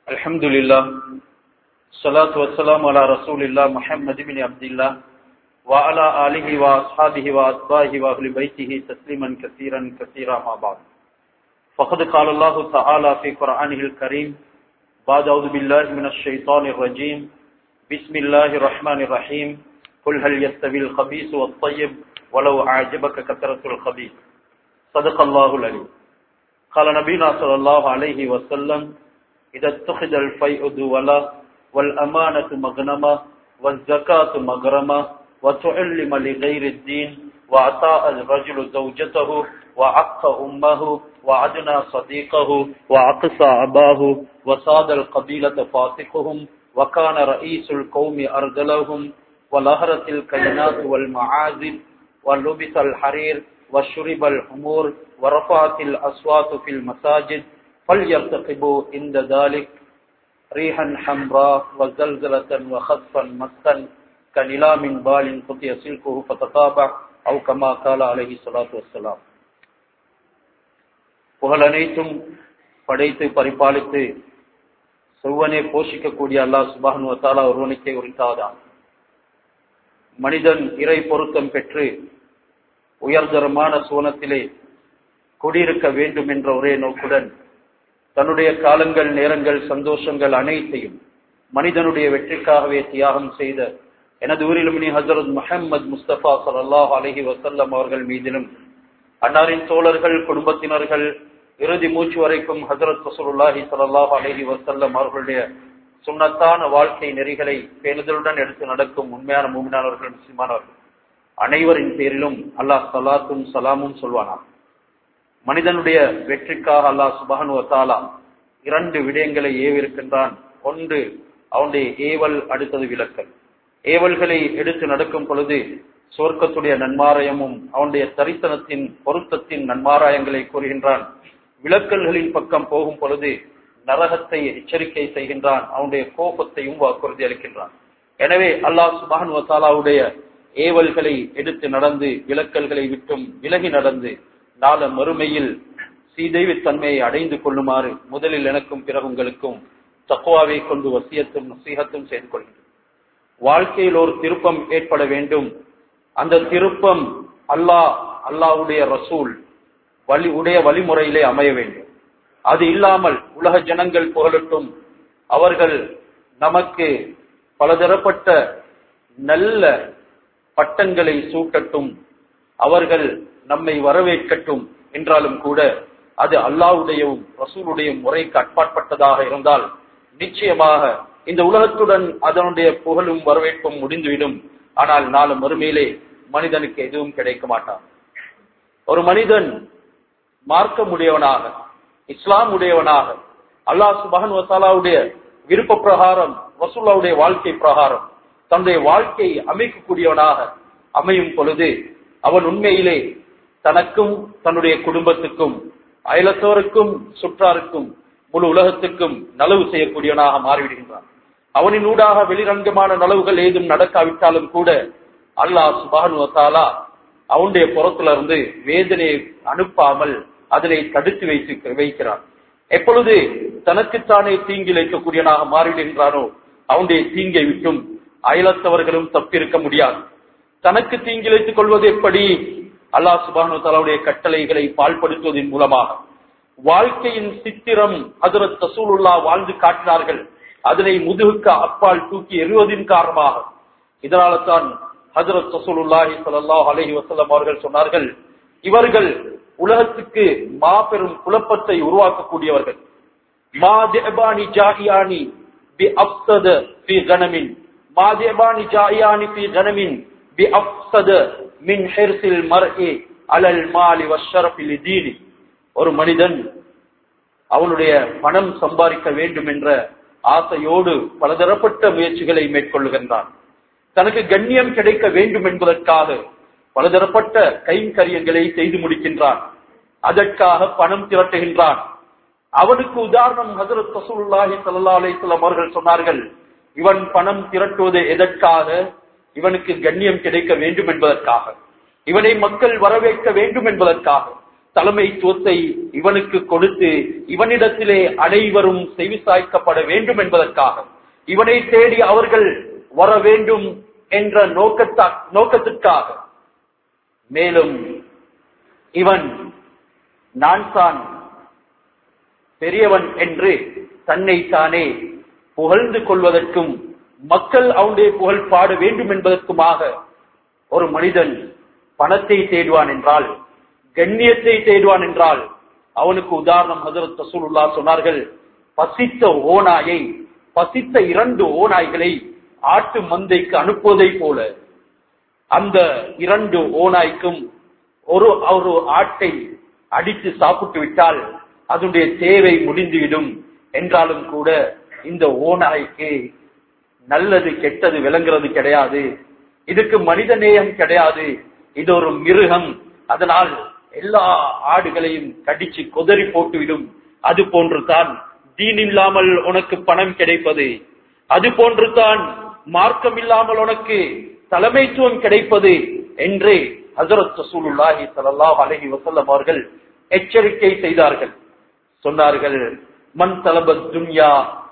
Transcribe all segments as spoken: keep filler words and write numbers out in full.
Alhamdulillah, salatu wassalamu ala rasulillah Muhammad ibn Abdullah wa ala alihi wa ashabihi wa atbahi wa ahli baytihi tasliman kathiran kathira ma ba'd. Faqad qala Allah ta'ala fi Qur'anihi al-Karim ba'da a'udhu billahi minash shaitanir rajim. Bismillahir rahmanir rahim. Qul hal yastawi al-khabith wat-tayyib walau a'jabaka kathratul khabith. Sadaqallahu al-alim. Qala nabiyuna sallallahu alayhi wa sallam إذا اتخذ الفيء دولا والأمانة مغنمة والزكاة مغرمة وتعلم لغير الدين وأطاع الرجل زوجته وعق أمه وعدنا صديقه وعقصى أباه وصاد القبيلة فاسقهم وكان رئيس القوم أرذلهم ولهرت الكينات والمعازف ولبس الحرير وشرب الخمور ورفعت الأصوات في المساجد فليرتقبوا عند ذلك ريحا حمراء وزلزلة وخسفا مسا كنلام بال قطع سلكه فتتابع أو كما قال عليه الصلاة والسلام. புகழ் அனைத்தும் படைத்து பரிபாலித்து செவ்வனே போஷிக்கக்கூடிய அல்லாஹ் சுப்ஹானஹு வ தஆலா ஒருவனுக்கே உரித்தாதான். மனிதன் இறை பொருத்தம் பெற்று உயர்தரமான சுவனத்திலே குடியிருக்க வேண்டும் என்ற ஒரே நோக்குடன் தன்னுடைய காலங்கள், நேரங்கள், சந்தோஷங்கள் அனைத்தையும் மனிதனுடைய வெற்றிக்காகவே தியாகம் செய்த எனது ஊரிலுமினி ஹஜ்ரத் முஹம்மது முஸ்தபா ஸல்லல்லாஹு அலைஹி வஸல்லம் அவர்கள் மீதிலும் அன்னாரின் தோழர்கள், குடும்பத்தினர்கள், இறுதி மூச்சு வரைக்கும் ஹஜ்ரத் ரசூலுல்லாஹி ஸல்லல்லாஹு அலைஹி வஸல்லம் அவர்களுடைய சுன்னத்தான வாழ்க்கை நெறிகளை பேணுதலுடன் எடுத்து நடக்கும் உண்மையான மூமினானவர்கள், முஸ்லிமானவர்கள் அனைவரின் பேரிலும் அல்லாஹ் ஸலாத்தும் ஸலாமும் சொல்வானார். மனிதனுடைய வெற்றிக்காக அல்லாஹ் சுப்ஹானஹு வ தஆலா இரண்டு விடயங்களை ஏவிருக்கின்றான். ஒன்று அவனுடைய ஏவல், அடுத்தது விலக்கல். ஏவல்களை எடுத்து நடக்கும் பொழுது சொர்க்கத்துடைய நன்மாராயமும் அவனுடைய தரிசனத்தின் பொருத்தத்தின் நன்மாராயங்களை கூறுகின்றான். விலக்கல்களின் பக்கம் போகும் பொழுது நரகத்தை எச்சரிக்கை செய்கின்றான், அவனுடைய கோபத்தையும் வாக்குறுதி அளிக்கின்றான். எனவே அல்லாஹ் சுப்ஹானஹு வ தஆலாவுடைய ஏவல்களை எடுத்து நடந்து விலக்கல்களை விட்டும் விலகி நடந்து நாள மறுமையில் சீதேவி தன்மையை அடைந்து கொள்ளுமாறு முதலில் எனக்கும் பிறகு உங்களுக்கும் தக்வாவை கொண்டு வசியத்தும் நசீஹத்தும் செய்து கொள்கின்றோம். வாழ்க்கையில் ஒரு திருப்பம் ஏற்பட வேண்டும். அந்த திருப்பம் அல்லாஹ் அல்லாஹ்வுடைய ரசூல் வழி உடைய வழிமுறையிலே அமைய வேண்டும். அது இல்லாமல் உலக ஜனங்கள் புகழட்டும், அவர்கள் நமக்கு பலதரப்பட்ட நல்ல பட்டங்களை சூட்டட்டும், அவர்கள் நம்மை வரவேற்கட்டும் என்றாலும் கூட அது அல்லாஹ்வுடையும் ரசூலுடைய முறைக்கு அட்பாற்பட்டதாக இருந்தால் நிச்சயமாக இந்த உலகத்துடன் அதனுடைய புகழும் வரவேற்பும் முடிந்துவிடும். ஆனால் நாளை மறுமையிலே மனிதனுக்கு எதுவும் கிடைக்க மாட்டான். ஒரு மனிதன் மார்க்கமுடையவனாக, இஸ்லாம் உடையவனாக, அல்லாஹ் சுப்ஹானஹு வ தஆலாவுடைய விருப்ப பிரகாரம், ரசூலுல்லாஹ்வுடைய வாழ்க்கை பிரகாரம் தன்னுடைய வாழ்க்கையை அமைக்கக்கூடியவனாக அமையும் பொழுது அவன் உண்மையிலே தனக்கும் தன்னுடைய குடும்பத்துக்கும் அயலத்தோருக்கும் சுற்றாருக்கும் முழு உலகத்துக்கும் நலவு செய்யக்கூடியவனாக மாறிவிடுகின்றான். அவனின் ஊடாக வெளிரங்கமான நலவுகள் ஏதும் நடக்காவிட்டாலும் கூட அல்லாஹ் சுப்ஹானஹு வ தஆலா அவனுடைய புறத்திலிருந்து வேதனையை அனுப்பாமல் அதனை தடுத்து வைத்து வைக்கிறான். எப்பொழுது தனக்குத்தானே தீங்கிழைக்கக்கூடியவனாக மாறிவிடுகின்றானோ அவனுடைய தீங்கை விட்டும் அயலத்தவர்களும் தப்பிருக்க முடியாது. தனக்கு தீங்கிழைத்துக் கொள்வது எப்படி? அல்லாஹ் சுப்ஹானஹு வ தஆலாவுடைய கட்டளைகளை பால்படுத்துவதன் மூலமாக. வாழ்க்கையின் சித்திரம் ஹஜ்ரத் ரசூலுல்லாஹ் வாழ்ந்து காட்டினார்கள், அதனை முதுகுக்கு அப்பால் தூக்கி எறிவதின் காரணமாக. இதனால தான் ஹஜ்ரத் ரசூலுல்லாஹி ஸல்லல்லாஹு அலைஹி வஸல்லம் அவர்கள் சொன்னார்கள், இவர்கள் உலகத்துக்கு மாபெரும் குழப்பத்தை உருவாக்கக்கூடியவர்கள். மா திஅபானி ஜாஇயானி பி அஃஸத ஃபீ கனமின் மா திஅபானி ஜாஇயானி ஃபீ கனமின் பி அஃஸத மின் ஹிர்ஸில் மர்இ அலல் மாலி வஷ்ஷரஃபி லிதீனி. ஒரு மனிதன் அவனுடைய பணம் சம்பாதிக்க வேண்டும் என்ற ஆசையோடு பலதரப்பட்ட முயற்சிகளை மேற்கொள்ளுகின்றான். தனக்கு கண்ணியம் கிடைக்க வேண்டும் என்பதற்காக பலதரப்பட்ட கைங்கரியங்களை செய்து முடிக்கின்றான். அதற்காக பணம் திரட்டுகின்றான். அவனுக்கு உதாரணம் ஹஜ்ரத் ரசூலுல்லாஹி ஸல்லல்லாஹு அலைஹி வஸல்லம் அவர்கள் சொன்னார்கள், இவன் பணம் திரட்டுவது எதற்காக? இவனுக்கு கண்ணியம் கிடைக்க வேண்டும் என்பதற்காக, இவனை மக்கள் வரவேற்க வேண்டும் என்பதற்காக, தலைமைத்துவத்தை இவனுக்கு கொடுத்து இவனிடத்திலே அனைவரும் செவிசாய்க்கப்பட வேண்டும் என்பதற்காக, இவனை தேடி அவர்கள் வர வேண்டும் என்ற நோக்கத்தா நோக்கத்திற்காக மேலும் இவன் நான் தான் பெரியவன் என்று தன்னை தானே புகழ்ந்து கொள்வதற்கும் மக்கள் அவனுடைய புகழ் பாட வேண்டும் என்பதற்குமாக ஒரு மனிதன் பணத்தை தேடுவான் என்றால், கண்ணியத்தை தேடுவான் என்றால், அவனுக்கு உதாரணம் ஹஜ்ரத் ரசூலுல்லாஹ் சொன்னார்கள், பசித்த ஓநாயை பசித்த இரண்டு ஓநாய்களை ஆட்டு மந்தைக்கு அனுப்புவதை போல அந்த இரண்டு ஓநாய்க்கும் ஒரு ஒரு ஆட்டை அடித்து சாப்பிட்டு விட்டால் அதனுடைய தேவை முடிந்துவிடும் என்றாலும் கூட இந்த ஓநாய்க்கு நல்லது கெட்டது விளங்குறது கிடையாது, இதுக்கு மனித நேயம் கிடையாது, இது ஒரு மிருகம், அதனால் எல்லா ஆடுகளையும் கடிச்சு கொதறி போட்டுவிடும். அது போன்றுதான் தீன் இல்லாமல் உனக்கு பணம் கிடைப்பது, அது போன்றுதான் மார்க்கம் இல்லாமல் உனக்கு தலைமைத்துவம் கிடைப்பது என்று ஹஜ்ரத் ரசூலுல்லாஹி ஸல்லல்லாஹு அலைஹி வஸல்லம் அவர்கள் எச்சரிக்கை செய்தார்கள். சொன்னார்கள், மன் தலபத் துன்யா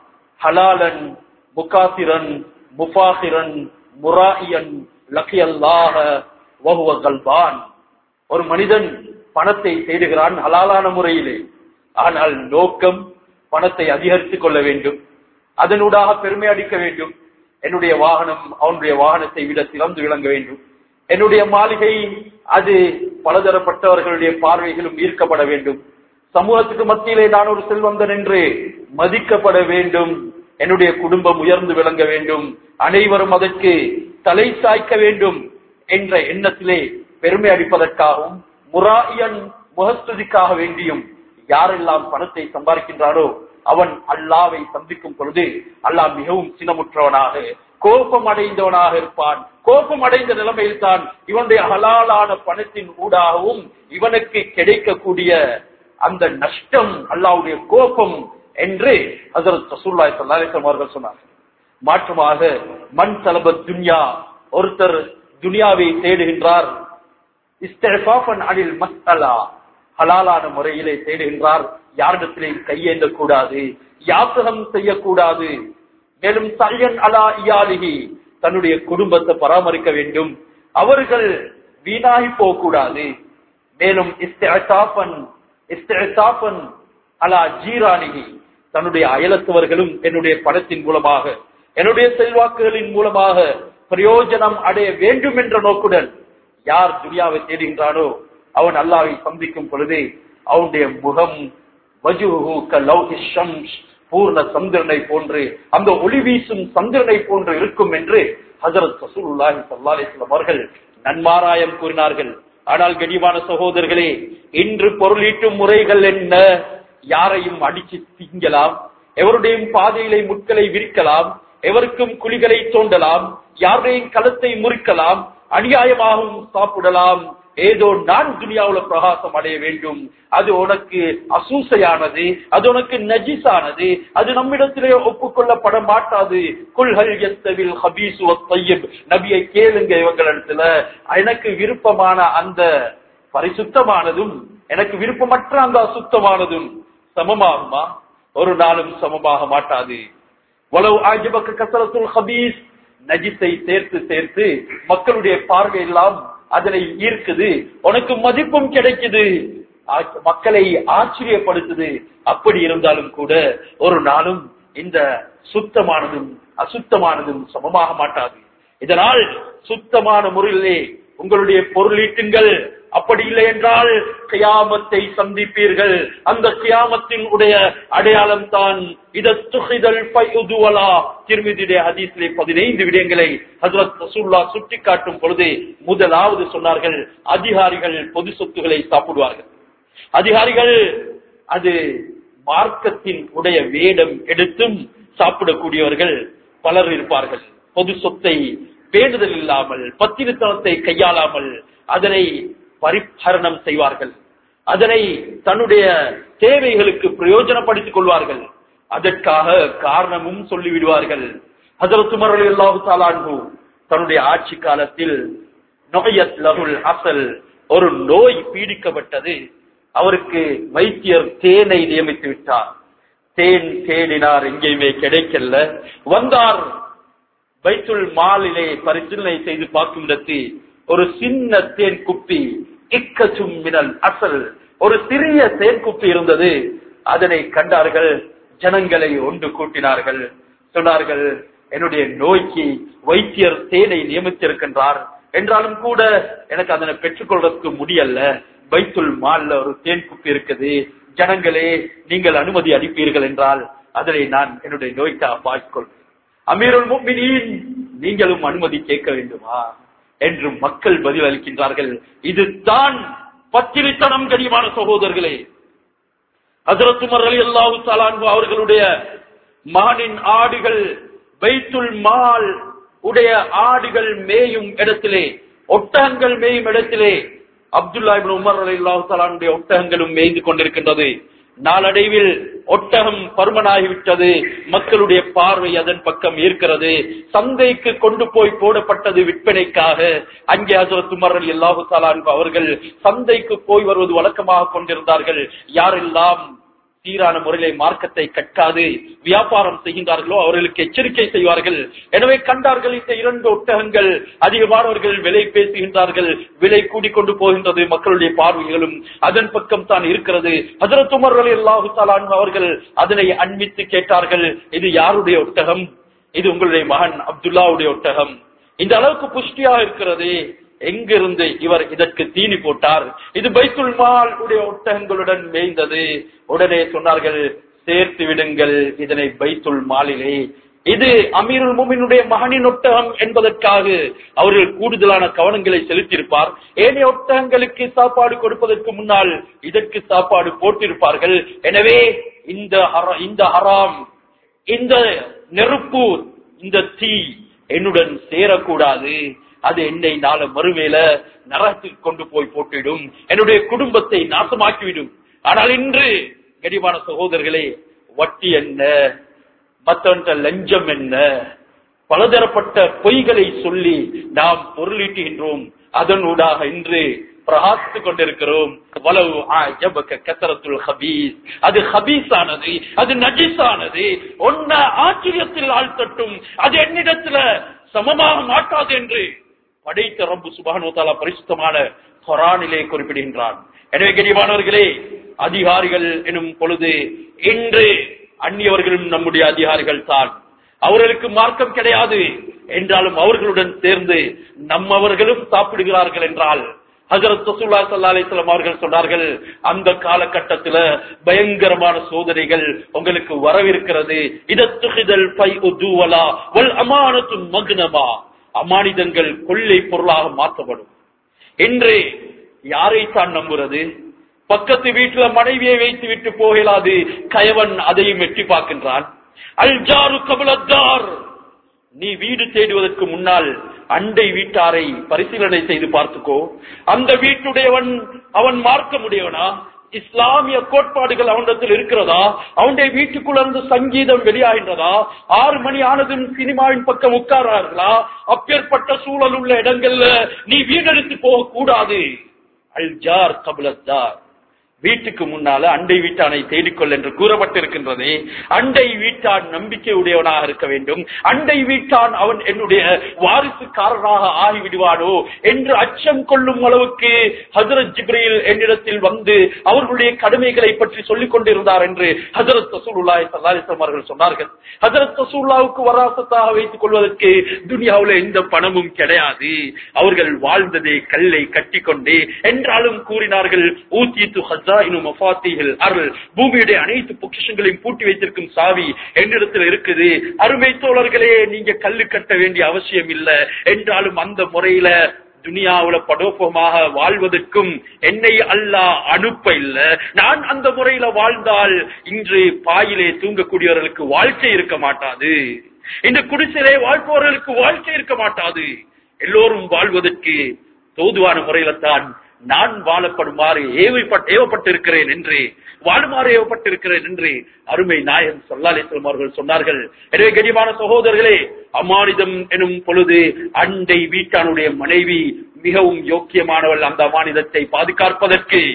ஹலாலன் முகாசிரன் முஃபாஹிரன் முராஇயன் லகியல்லாஹ வஹுவ கல்பான். ஒரு மனிதன் பணத்தை தேடுகிறான் ஹலாலான முறையிலே, ஆனால் நோக்கம் பணத்தை அதிகரித்துக் கொள்ள வேண்டும், அதனூடாக பெருமை அடிக்க வேண்டும், என்னுடைய வாகனம் அவனுடைய வாகனத்தை விட சிறந்து விளங்க வேண்டும், என்னுடைய மாளிகை அது பலதரப்பட்டவர்களுடைய பார்வைகளும் ஈர்க்கப்பட வேண்டும், சமூகத்துக்கு மத்தியிலே நான் ஒரு செல்வந்தன் என்று மதிக்கப்பட வேண்டும், என்னுடைய குடும்பம் உயர்ந்து விளங்க வேண்டும், அனைவரும் அதற்கு தலை சாய்க்க வேண்டும் என்ற எண்ணத்திலே பெருமை அடிப்பதற்காகவும் முராஇயன் முகஸ்துதிக்காக வேண்டியும் யாரெல்லாம் பணத்தை சம்பாதிக்கின்றாரோ அவன் அல்லாவை சந்திக்கும் பொழுது அல்லாஹ் மிகவும் சினமுற்றவனாக கோபம் அடைந்தவனாக இருப்பான். கோபம் அடைந்த நிலைமையில் தான் இவனுடைய ஹலாலான பணத்தின் ஊடாகவும் இவனுக்கு கிடைக்கக்கூடிய அந்த நஷ்டம் அல்லாஹ்வுடைய கோபம் என்று ஹஜ்ரத் ரசூலுல்லாஹி ஸல்லல்லாஹு அலைஹி வஸல்லம் அவர்கள் சொன்னார்கள். மாற்றமாக மன் தலபத் துன்யா, ஒருத்தர் துனியாவை தேடுகின்றார், இஸ்திஃபாஃபன் அனில் மஸ்அலா, ஹலாலான முறையிலே தேடுகின்றார், யாரிடத்திலே கையேந்த கூடாது, யாசகம் செய்யக்கூடாது, மேலும் சயன் அலா இயாலிஹி, தன்னுடைய குடும்பத்தை பராமரிக்க வேண்டும், அவர்கள் வீணாகி போகக்கூடாது, மேலும் இஸ்திஃபாஃபன் இஸ்திஃபாஃபன் அலா ஜீரானிஹி, தன்னுடைய அயலத்தவர்களும் என்னுடைய பணத்தின் மூலமாக என்னுடைய செல்வாக்குகளின் மூலமாக பிரயோஜனம் அடைய வேண்டும் என்ற நோக்குடன் யார் துனியாவை தேடுகின்றானோ அவன் அல்லாஹ்வை சந்திக்கும் பொழுது அவனுடைய முகம் வஜுஹு கலௌஹி ஷம்ஸ், பூர்ண சந்திரனை போன்று, அந்த ஒளி வீசும் சந்திரனை போன்று இருக்கும் என்று ஹஜ்ரத் ரசூலுல்லாஹி ஸல்லல்லாஹு அலைஹி வஸல்லம் அவர்கள் நன்மாராயம் கூறினார்கள். ஆனால் கனிவான சகோதரர்களே, இன்று பொருளீட்டும் முறைகள் என்ன? யாரையும் அடிச்சு திங்கலாம், எவருடையும் பாதையிலே முட்களை விரிக்கலாம், எவருக்கும் குழிகளை தோண்டலாம், யாருடையும் களத்தை முறிக்கலாம், அநியாயமாகவும் சாப்பிடலாம். ஏதோ நான் துனியாவுல பிரகாசம் அடைய வேண்டும், அது உனக்கு அசூசையானது, அது உனக்கு நஜிஸானது, அது நம்மிடத்திலே ஒப்புக்கொள்ளப்பட மாட்டாது. குல்ஹல் யஸ்தவில் ஹபீஸ் வத்தய்யிப், நபியை கேளுங்க இவங்களிடத்துல, எனக்கு விருப்பமான அந்த பரிசுத்தமானதும் எனக்கு விருப்பமற்ற அந்த அசுத்தமானதும் சமமாகுமா? ஒரு நாளும் சமமாக மாட்டாது. வலவ் ஆஜபக கஸரத்துல் ஹபீஸ், நஜிஸை சேர்த்து சேர்த்து மக்களுடைய பார்வை எல்லாம் அதனை ஈர்க்குது, உனக்கு மதிப்பும் கிடைக்குது, மக்களை ஆச்சரியப்படுத்துது. அப்படி இருந்தாலும் கூட ஒரு நாளும் இந்த சுத்தமானதும் அசுத்தமானதும் சமமாக மாட்டாது. இதனால் சுத்தமான முறையிலே உங்களுடைய பொருளீட்டுங்கள், அப்படி இல்லை என்றால் கியாமத்தை சந்திப்பீர்கள். அந்த கியாமத்தின் உடைய அடையாளம் தான் திர்மிதியுடைய ஹதீஸிலே பதினைந்து விடயங்களை ஹஜ்ரத் ரசூலுல்லாஹ் சுட்டிக்காட்டும் பொழுது முதலாவது சொன்னார்கள், அதிகாரிகள் பொது சொத்துக்களை சாப்பிடுவார்கள். அதிகாரிகள் அது மார்க்கத்தின் உடைய வேடம் எடுத்தும் சாப்பிடக்கூடியவர்கள் பலர் இருப்பார்கள். பொது சொத்தை பேணுதல் இல்லாமல், பத்திரித்தனத்தை கையாளாமல் அதனை பரிஹரணம் செய்வார்கள், அதனை தன்னுடைய தேவைகளுக்கு பிரயோஜனப்படுத்திக் கொள்வார்கள். அதற்காக காரணமும் சொல்லிவிடுவார்கள். ஹஜ்ரத் உமர் ரலியல்லாஹு தஆலா அன்ஹு தன்னுடைய ஆட்சி காலத்தில் நோயத் லஹுல் அஸல், ஒரு நோய் பீடிக்கப்பட்டது. அவருக்கு வைத்தியர் தேனை நியமித்து விட்டார். தேன் தேடினார், எங்கேயுமே கிடைக்கல. வந்தார் பைத்துல் மாலிலே பரிசீலனை செய்து பார்க்கும் இடத்து ஒரு சின்ன தேன் குப்பி, இக்கச்சும் மினல் அசல், ஒரு சிறிய தேன் குப்பி இருந்தது. அதனை கண்டார்கள், ஜனங்களை ஒன்று கூட்டினார்கள். சொன்னார்கள், என்னுடைய நோய்க்கு வைத்தியர் தேனை நியமித்திருக்கின்றார், என்றாலும் கூட எனக்கு அதனை பெற்றுக்கொள்வதற்கு முடியல. பைத்துல் மால்ல ஒரு தேன் குப்பி இருக்குது, ஜனங்களே நீங்கள் அனுமதி அளிப்பீர்கள் என்றால் அதனை நான் என்னுடைய நோய்க்காக பார்த்துக்கொள்வேன். அமீருல் முஃமினீன், நீங்களும் அனுமதி கேட்க வேண்டுமா என்று மக்கள் பதில் அளிக்கின்றார்கள். இதுதான் பத்திரித்தனம். கனிமான சகோதரர்களே, ஹஜ்ரத் உமர் ரலியல்லாஹு தஆலா அன்ஹு அவர்களுடைய மகனின் ஆடுகள் பைத்துல் மால் உடைய ஆடுகள் மேயும் இடத்திலே, ஒட்டகங்கள் மேயும் இடத்திலே அப்துல்லா இப்னு உமர் ரலியல்லாஹு தஆலா அன்ஹுடைய ஒட்டகங்களும் மேய்ந்து கொண்டிருக்கின்றது. நாளடைவில் ஒட்டகம் பருமனாகிவிட்டது, மக்களுடைய பார்வை அதன் பக்கம் இருக்கிறது. சந்தைக்கு கொண்டு போய் போடப்பட்டது விற்பனைக்காக. அங்கே ஹஜ்ரத் உமர் ரலியல்லாஹு தஆலா அன்ஹு அவர்கள் சந்தைக்கு போய் வருவது வழக்கமாக கொண்டிருந்தார்கள். யாரெல்லாம் சீரான முறையிலே மார்க்கத்தை கற்காது வியாபாரம் செய்கின்றார்களோ அவர்களுக்கு எச்சரிக்கை செய்வார்கள். எனவே கண்டார்கள், இந்த இரண்டு ஒட்டகங்கள் அதிகமானவர்கள் விலை பேசுகின்றார்கள், விலை கூடிக்கொண்டு போகின்றது, மக்களுடைய பார்வைகளும் அதன் பக்கம் தான் இருக்கிறது. ஹஜ்ரத் உமர் ரலியல்லாஹு தஆலா அன்ஹு அவர்கள் அதனை அண்மித்து கேட்டார்கள், இது யாருடைய ஒட்டகம்? இது உங்களுடைய மகன் அப்துல்லாவுடைய ஒட்டகம். இந்த அளவுக்கு புஷ்டியாக இருக்கிறது, எங்கிருந்து இவர் இதற்கு தீனி போட்டார்? இது பைத்துல் மால் உடைய ஒட்டகங்களுடன் மேய்ந்தது. உடனே சொன்னார்கள், சேர்த்து விடுங்கள் இதனை பைத்துல் மாலிலே. இது அமீருல் முஃமினுடைய மகனின் ஒட்டகம் என்பதற்காக அவர்கள் கூடுதலான கவனங்களை செலுத்தியிருப்பார். ஏனைய ஒட்டகங்களுக்கு சாப்பாடு கொடுப்பதற்கு முன்னால் இதற்கு சாப்பாடு போட்டிருப்பார்கள். எனவே இந்த இந்த ஹராம், இந்த நெருப்பு, இந்த தீ என்னுடன் சேரக்கூடாது. அது என்னை நாள மறுவேளை நரகத்தில் கொண்டு போய் போட்டிடும், என்னுடைய குடும்பத்தை நாசமாக்கிவிடும். ஆனால் இன்று கனிவான சகோதரர்களே, வட்டி என்ன, மற்ற லஞ்சம் என்ன, பலதரப்பட்ட பொய்களை சொல்லி நாம் பொருளீட்டுகின்றோம். அதனூடாக இன்று பிரகாசித்துக் கொண்டிருக்கிறோம். வலவு ஆஜபக கஸரத்துல் ஹபீஸ், அது ஹபீஸானது, அது நஜீஸானது. ஒன்ன ஆச்சரியத்தில் ஆழ்த்தட்டும், அது என்னிடத்துல சமமாக மாட்டாது என்று படைத்த ரப்பு சுப்ஹானஹு வ தஆலா பரிசுத்தமான குர்ஆனிலே குறிப்பிடுகின்றான். எனவே கனிவானவர்களே, அதிகாரிகள் எனும் பொழுது இன்று அந்நியவர்களும் நம்முடைய அதிகாரிகள் தான். அவர்களுக்கு மார்க்கம் கிடையாது என்றாலும் அவர்களுடன் சேர்ந்து நம்மவர்களும் சாப்பிடுகிறார்கள் என்றால் ஹஜ்ரத் ரசூலுல்லாஹி ஸல்லல்லாஹு அலைஹி வஸல்லம் அவர்கள் சொன்னார்கள், அந்த காலகட்டத்தில் பயங்கரமான சோதனைகள் உங்களுக்கு வரவிருக்கிறது. இதத்துகிதல் ஃபைஉ துவலா வல் அமானத்து மக்னமா, அமானிதங்கள் கொள்ளை பொருளாக மாற்றப்படும். இன்று யாரைத்தான் நம்புறது? பக்கத்து வீட்டுல மனைவியை வைத்து விட்டு போகலாது, கயவன் அதையும் எட்டி பார்க்கின்றான். அல் ஜாரு கபலத்தார், நீ வீடு தேடுவதற்கு முன்னால் அண்டை வீட்டாரை பரிசீலனை செய்து பார்த்துக்கோ. அந்த வீட்டுடையவன் அவன் மார்க்க முடியவனா? இஸ்லாமிய கோட்பாடுகள் அவனிடத்தில் இருக்கிறதா? அவனுடைய வீட்டுக்குள்ள இருந்து சங்கீதம் வெளியாகின்றதா? ஆறு மணி ஆனதும் சினிமாவின் பக்கம் உட்காரார்களா? அப்பேற்பட்ட சூழல் உள்ள இடங்கள்ல நீ வீடெடுத்து போக கூடாது. அல் ஜார் கபலத்தார், வீட்டுக்கு முன்னால அண்டை வீட்டானை தேடிக்கொள் என்று கூறப்பட்டிருக்கின்றது. அண்டை வீட்டான் நம்பிக்கை உடையவனாக இருக்க வேண்டும். அண்டை வீட்டான் அவன் என்னுடைய வாரிசுக்காரனாக ஆகிவிடுவானோ என்று அச்சம் கொள்ளும் அளவுக்கு ஹஜ்ரத் ஜிப்ரீல் என்னிடத்தில் வந்து அவர்களுடைய கடமைகளை பற்றி சொல்லிக் கொண்டிருந்தார் என்று ஹஜ்ரத் ரசூலுல்லாஹி ஸல்லல்லாஹு அலைஹி வஸல்லம் அவர்கள் சொன்னார்கள். ஹஜ்ரத் ரசூலுல்லாஹ்வுக்கு வராசத்தாக வைத்துக் கொள்வதற்கு துனியாவுல எந்த பணமும் கிடையாது. அவர்கள் வாழ்ந்ததே கல்லை கட்டிக்கொண்டே. என்றாலும் கூறினார்கள், ஊத்தியத்து பூமியுடைய அனைத்து பொக்கிஷங்களையும் பூட்டி வைத்திருக்கும் சாவி என்னிடத்தில் இருக்குது. அருமை தோழர்களே, நீங்க கல்லு கட்ட வேண்டிய அவசியம் இல்லை. என்றாலும் அந்த முறையில துனியாவுல படோபமாக வாழ்வதற்கும் என்னை அல்லாஹ் அனுப்ப இல்ல. நான் அந்த முறையில வாழ்ந்தால் இன்று பாயிலே தூங்கக்கூடியவர்களுக்கு வாழ்க்கை இருக்க மாட்டாது. இந்த குடிசையிலே வாழ்பவர்களுக்கு வாழ்க்கை இருக்க மாட்டாது. எல்லோரும் வாழ்வதற்கு தோதுவான முறையில தான் நான் வாழப்படுமாறு ஏவப்பட்டிருக்கிறேன் என்று வாழுமாறு ஏவப்பட்டிருக்கிறேன் என்று அருமை நாயகம் ஸல்லல்லாஹு அலைஹி வஸல்லம் அவர்கள் சொன்னார்கள். எனவே கனிவான சகோதரர்களே, அமானிதம் எனும் பொழுது அண்டை வீட்டானுடைய மனைவி மிகவும் யோக்கியமானவள் அந்த அமானிதத்தை பாதுகாப்பதற்கு.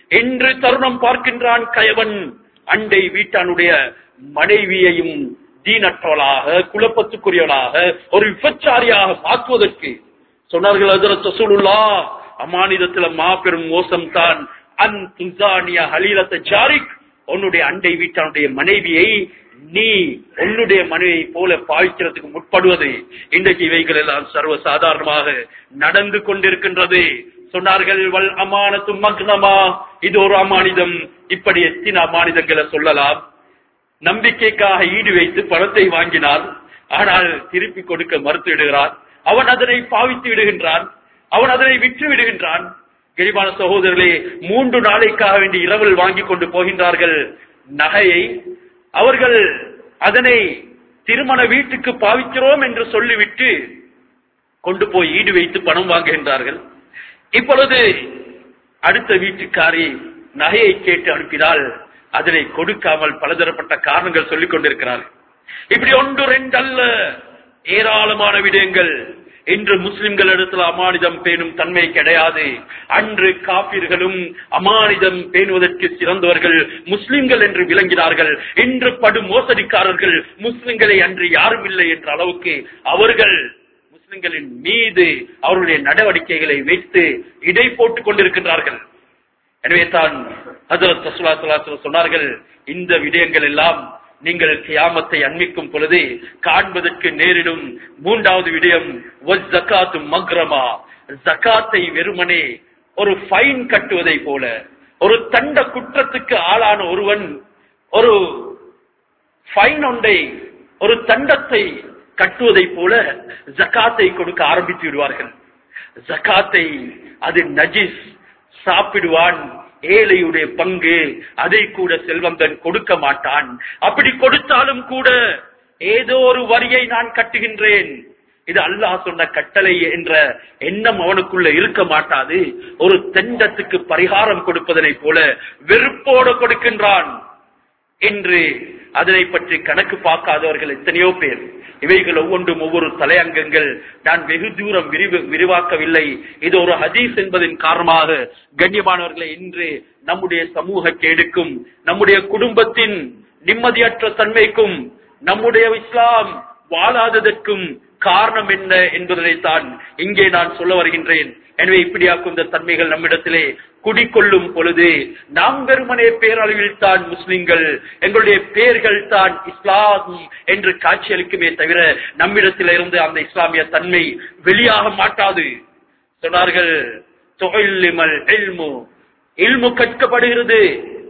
என்று தருணம் பார்க்கின்றான் கயவன் அண்டை வீட்டானுடைய மனைவியையும் தீனற்றவளாக குழப்பத்துக்குரியவளாக ஒரு விபச்சாரியாக மாற்றுவதற்கு சொன்னார்கள். ஹஜ்ரத் ரசூலுல்லாஹ், அமானிதத்துல மாபெரும் மோசம் தான் அன் துஸானிய ஹலீலத்த ஜாரிக், உன்னுடைய அண்டை வீட்டானுடைய மனைவியை நீ உன்னுடைய மனைவியை போல பாய்க்கிறதுக்கு முற்படுவது. இன்றைக்கு இவைகள் எல்லாம் சர்வ சாதாரணமாக நடந்து கொண்டிருக்கின்றது. சொன்னார்கள், வல் அமானத்து மக்னமா, இது ஒரு அமானிதம். இப்படி எத்தனை அமானிதங்களை சொல்லலாம். நம்பிக்கைக்காக ஈடு வைத்து பணத்தை வாங்கினார், ஆனால் திருப்பி கொடுக்க மறுத்து விடுகிறார். அவன் அதனை பாவித்து விடுகின்றான், அவன் அதனை விற்று விடுகின்றான். கரிமான சகோதரர்களே, மூன்று நாளைக்காக வேண்டி இரவல் வாங்கி கொண்டு போகின்றார்கள் நகையை. அவர்கள் அதனை திருமண வீட்டுக்கு பாவிக்கிறோம் என்று சொல்லிவிட்டு கொண்டு போய் ஈடு வைத்து பணம் வாங்குகின்றார்கள். இப்பொழுது அடுத்த வீட்டுக்காரி நகையை கேட்டு அனுப்பினால் அதனை கொடுக்காமல் பலதரப்பட்ட காரணங்கள் சொல்லிக் கொண்டிருக்கிறார்கள். இப்படி ஒன்று ரெண்டு அல்ல, ஏராளமான விடயங்கள். இன்று முஸ்லிம்கள் இடத்துல அமானிதம் பேணும் தன்மை கிடையாது. அன்று காபிர்களும் அமானிதம் பேணுவதற்கு சிறந்தவர்கள் முஸ்லிம்கள் என்று விளங்கினார்கள். இன்று படு மோசடிக்காரர்கள் முஸ்லிம்களை அன்று யாரும் இல்லை என்ற அளவுக்கு அவர்கள் முஸ்லிம்களின் மீது அவருடைய நடவடிக்கைகளை வைத்து இடை போட்டுக் கொண்டிருக்கின்றார்கள். எனவே தான் ஹஜ்ரத் ரசூலுல்லாஹி ஸல்லல்லாஹு அலைஹி வஸல்லம் சொன்னார்கள், இந்த விடயங்கள் எல்லாம் நீங்கள் கியாமத்தை அண்மிக்கும் பொழுது காண்பதற்கு நேரிடும். மூன்றாவது விடயம் வஸ்ஸகாத்து மக்ரமா, ஜகாத்தை வெறுமனே ஒரு ஃபைன் கட்டுவதை போல, ஒரு தண்ட குற்றத்துக்கு ஆளான ஒருவன் ஒரு ஃபைன் ஒன்றை ஒரு தண்டத்தை கட்டுவதை போல ஜகாத்தை கொடுக்க ஆரம்பித்து விடுவார்கள். ஜகாத்தை அது நஜிஸ், சாப்பிடுவான், ஏழையுடைய பங்கு, அதை கூட செல்வந்தன் கொடுக்க மாட்டான். அப்படி கொடுத்தாலும் கூட ஏதோ ஒரு வரியை நான் கட்டுகின்றேன், இது அல்லாஹ் சொன்ன கட்டளை என்ற எண்ணம் அவனுக்குள்ள இருக்க மாட்டாது. ஒரு தெண்டத்துக்கு பரிகாரம் கொடுப்பதனை போல வெறுப்போடு கொடுக்கின்றான் என்று அதனை பற்றி கணக்கு பார்க்காதவர்கள் எத்தனையோ பேர். இவைகள் ஒவ்வொன்றும் ஒவ்வொரு தலையங்கங்கள். நான் வெகு தூரம் விரிவு விரிவாக்கவில்லை. இது ஒரு ஹதீஸ் என்பதன் காரணமாக கண்ணியமானவர்களை இன்று நம்முடைய சமூக கேடுக்கும், நம்முடைய குடும்பத்தின் நிம்மதியற்ற தன்மைக்கும், நம்முடைய இஸ்லாம் வாழாததற்கும் காரணம் என்ன என்பதைத்தான் இங்கே நான் சொல்ல வருகின்றேன். எனவே இப்படியாக்கும் இந்த தன்மைகள் நம்மிடத்திலே குடிக்கொள்ளும் பொழுது நாம் வெறுமனே பேரளவில் தான் முஸ்லிம்கள், எங்களுடைய பெயர்கள் தான் இஸ்லாம் என்று காட்சியளிக்குமே தவிர நம்மிடத்தில் இருந்து அந்த இஸ்லாமிய தன்மை வெளியாக மாட்டாது. சொன்னார்கள், இல்மு கற்கப்படுகிறது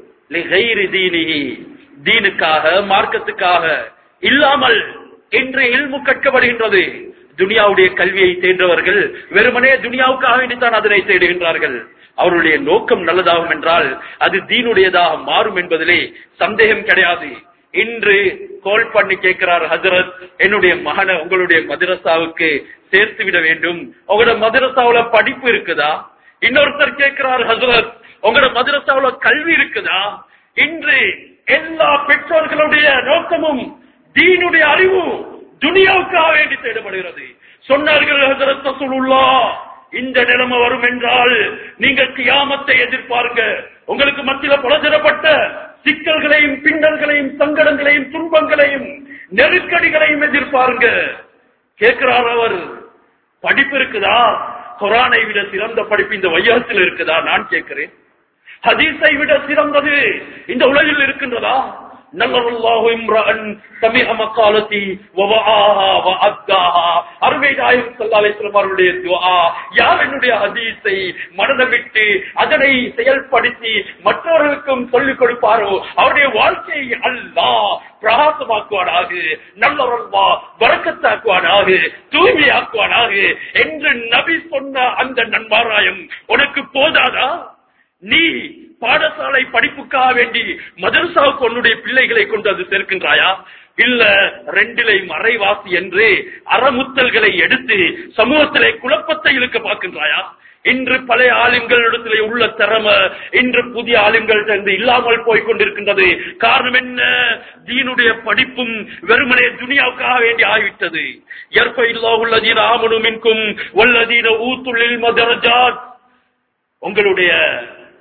தீனுக்காக, மார்க்கத்துக்காக இல்லாமல் என்று இல்மு கற்கப்படுகின்றது. துனியாவுடைய கல்வியை தேர்ந்தவர்கள் வெறுமனே துனியாவுக்காக வேண்டித்தான் அதனை தேடுகின்றார்கள். அவருடைய நோக்கம் நல்லதாகும் என்றால் அது தீனுடையதாக மாறும் என்பதிலே சந்தேகம் கிடையாது. இன்று கால் பண்ணி கேட்கிறார், ஹஜ்ரத் என்னுடைய மகனை உங்களுடைய மதரசாவுக்கு சேர்த்து விட வேண்டும், உங்களோட மதரசாவுல படிப்பு இருக்குதா? இன்னொருத்தர் கேட்கிறார், ஹஜ்ரத் உங்களோட மதரசாவுல கல்வி இருக்குதா? இன்று எல்லா பெற்றோர்களுடைய நோக்கமும் தீனுடைய அறிவு துனியாவுக்காக வேண்டி தேடப்படுகிறது. சொன்னார்கள் ஹஜ்ரத் ரசூலுல்லாஹ், இந்த நிலைமை வரும் என்றால் நீங்கள் கியாமத்தை எதிர்பாருங்க. உங்களுக்கு மத்தியில பலதரப்பட்ட சிக்கல்களையும் பின்னல்களையும் சங்கடங்களையும் துன்பங்களையும் நெருக்கடிகளையும் எதிர்பாருங்க. கேட்கிறார் அவர், படிப்பு இருக்குதா? குர்ஆனை விட சிறந்த படிப்பு இந்த வையகத்தில் இருக்குதா? நான் கேட்கிறேன், ஹதீஸை விட சிறந்தது இந்த உலகில் இருக்கின்றதா? நல்லல்லாஹு இம்ரான் சமிஅ மகாலதி வவஆஹா வஅத்தாஹா. அருமை நாயகம் ஸல்லல்லாஹு அலைஹி வஸல்லம் அவருடைய துஆ, யார் என்னுடைய ஹதீஸை மனதிட்டு அதனை செயல்படுத்தி மற்றவர்களுக்கும் சொல்லிக் கொடுப்பாரோ அவருடைய வாழ்க்கையை அல்லாஹ் பிரகாசமாக்குவானாக, நல்லவரல்லாஹ் பரக்கத்தாக்குவானாக, தூய்மையாக்குவானாக என்று நபி சொன்ன அந்த நன்மாராயம் உனக்கு போதாதா? நீ பாடசாலை படிப்புக்காக வேண்டி மதரசாவுக்கு உன்னுடைய பிள்ளைகளை கொண்டு அது சேர்க்கின்றாயா? இல்ல ரெண்டிலை மறைவாசி என்று அறமுத்தல்களை எடுத்து சமூகத்திலே குழப்பத்தை இழுக்க பார்க்கின்றாயா? இன்று பழைய ஆளுங்களிடத்திலே உள்ள திறமை இன்று புதிய ஆளுங்கள் சேர்ந்து இல்லாமல் போய்கொண்டிருக்கின்றது. காரணம் என்ன? தீனுடைய படிப்பும் வெறுமனே துனியாவுக்காக வேண்டி ஆகிவிட்டது. யர்ஃபஇல்லாஹுல்லதீன ஆமனு மின்கும் வல்லதீன ஊத்துல் இல்ம தரஜாத். உங்களுடைய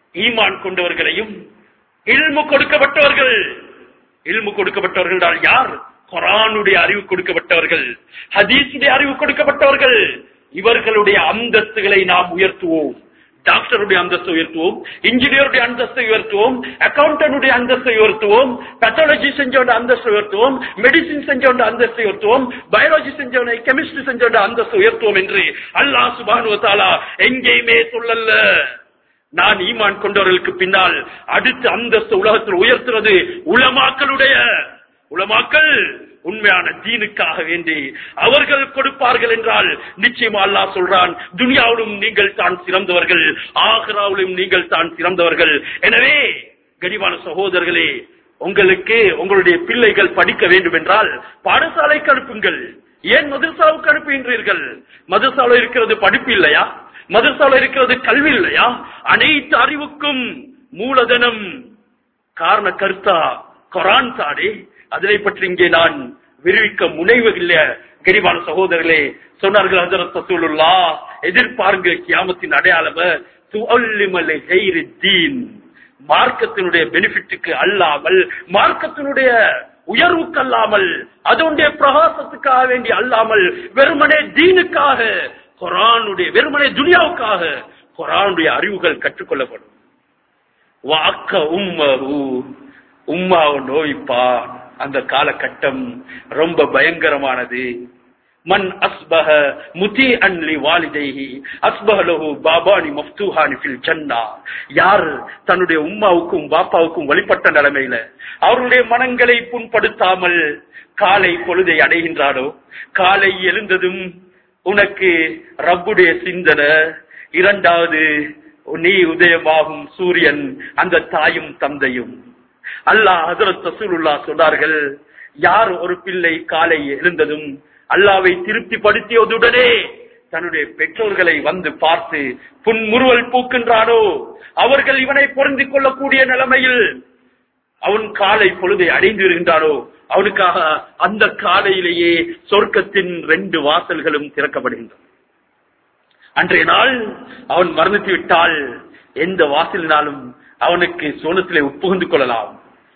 ஈமான் கொண்டவர்களையும் இல்மு கொடுக்கப்பட்டவர்கள். இல்மு கொடுக்கப்பட்டவர்கள் யார்? குர்ஆனுடைய அறிவு கொடுக்கப்பட்டவர்கள், ஹதீஸுடைய அறிவு கொடுக்கப்பட்டவர்கள். இவர்களுடைய அந்தஸ்துகளை நாம் உயர்த்துவோம். டாக்டருடைய அந்தஸ்தை உயர்த்துவோம், இன்ஜினியருடைய அந்தஸ்தை உயர்த்துவோம், அக்கௌண்டன்டுடைய அந்தஸ்தை உயர்த்துவோம், பேத்தாலஜி செஞ்சவன் அந்தஸ்தை உயர்த்துவோம், மெடிசின் செஞ்சவன் அந்தஸ்தை உயர்த்துவோம், பயாலஜி செஞ்சவனை, கெமிஸ்ட்ரி செஞ்சவன் அந்தஸ்தை உயர்த்துவோம் என்று அல்லாஹ் சுப்ஹானஹு வ தஆலா எங்கேயுமே சொல்லல. நான் ஈமான் கொண்டவர்களுக்கு பின்னால் அடுத்த அந்தஸ்து உலகத்தில் உயர்த்துறது உலமாக்களுடைய உலமாக்கள் உண்மையான தீனுக்காக வேண்டி அவர்கள் கொடுப்பார்கள் என்றால் நிச்சயமா அல்லாஹ் சொல்றான், துனியாவிலும் நீங்கள் தான் சிறந்தவர்கள், ஆகிராவிலும் நீங்கள் தான் சிறந்தவர்கள். எனவே கனிவான சகோதரர்களே, உங்களுக்கு உங்களுடைய பிள்ளைகள் படிக்க வேண்டும் என்றால் பாடசாலைக்கு அனுப்புங்கள். ஏன் மதரசாவுக்கு அனுப்புகின்றீர்கள்? மதரசாவில் இருக்கிறது படிப்பு இல்லையா? மதரசாவில் இருக்கிறது கல்வி இல்லையா? அனைத்து அறிவுக்கும் மூலதனம் காரண கர்த்தா குர்ஆன் தானே. அதனை பற்றி இங்கே நான் விரிவிக்க முனைவதில்லை. கரிபான சகோதரர்களே, சொன்னார்கள் ஹஜ்ரத் ரசூலுல்லாஹ், எதிர்பாருங்க கியாமத்தின் அடையாளம் துஅல்லிமல் கைரித்தீன், மார்க்கத்தினுடைய பெனிஃபிட்டுக்கு அல்லாமல், மார்க்கத்தினுடைய உயர்வுக்கு அல்லாமல், அதனுடைய பிரகாசத்துக்காக வேண்டி அல்லாமல், வெறுமனே தீனுக்காக, குர்ஆனுடைய வெறுமனே துனியாவுக்காக குர்ஆனுடைய அறிவுகள் கற்றுக்கொள்ளப்படும். வாக்க உம்மஹு, உம்மாவை நோய்ப்பான். அந்த காலகட்டம் ரொம்ப பயங்கரமானது. மன் அஸ்பஹ முதீஅன் லிவாலிதைஹி அஸ்பஹ லஹு பாபானி மஃப்தூஹானி ஃபில் ஜன்னah. யார் தன்னுடைய உம்மாவுக்கும் பாப்பாவுக்கும் வழிபட்ட நிலைமையில அவருடைய மனங்களை புண்படுத்தாமல் காலை பொழுதை அடைகின்றானோ, காலை எழுந்ததும் உனக்கு ரப்புடைய சிந்தனை, இரண்டாவது நீ உதயமாகும் சூரியன், அந்த தாயும் தந்தையும். அல்லாஹ் ஹஜ்ரத் ரசூலுல்லாஹ் சொன்னார்கள், யார் ஒரு பிள்ளை காலை எழுந்ததும் அல்லாஹ்வை திருப்திப்படுத்தியதுடனே தன்னுடைய பெற்றோர்களை வந்து பார்த்து புன்முறுவல் பூக்கின்றானோ, அவர்கள் இவனை பொருந்திக் கொள்ளக்கூடிய நிலைமையில் அவன் காலை பொழுதை அடைந்து வருகின்றானோ, அவனுக்காக அந்த காலையிலேயே சொர்க்கத்தின் ரெண்டு வாசல்களும் திறக்கப்படுகின்றன. அன்றைய நாள் அவன் மரணித்து விட்டால் எந்த வாசலினாலும் அவனுக்கு சோனத்திலே உட்புகுந்து கொள்ளலாம்.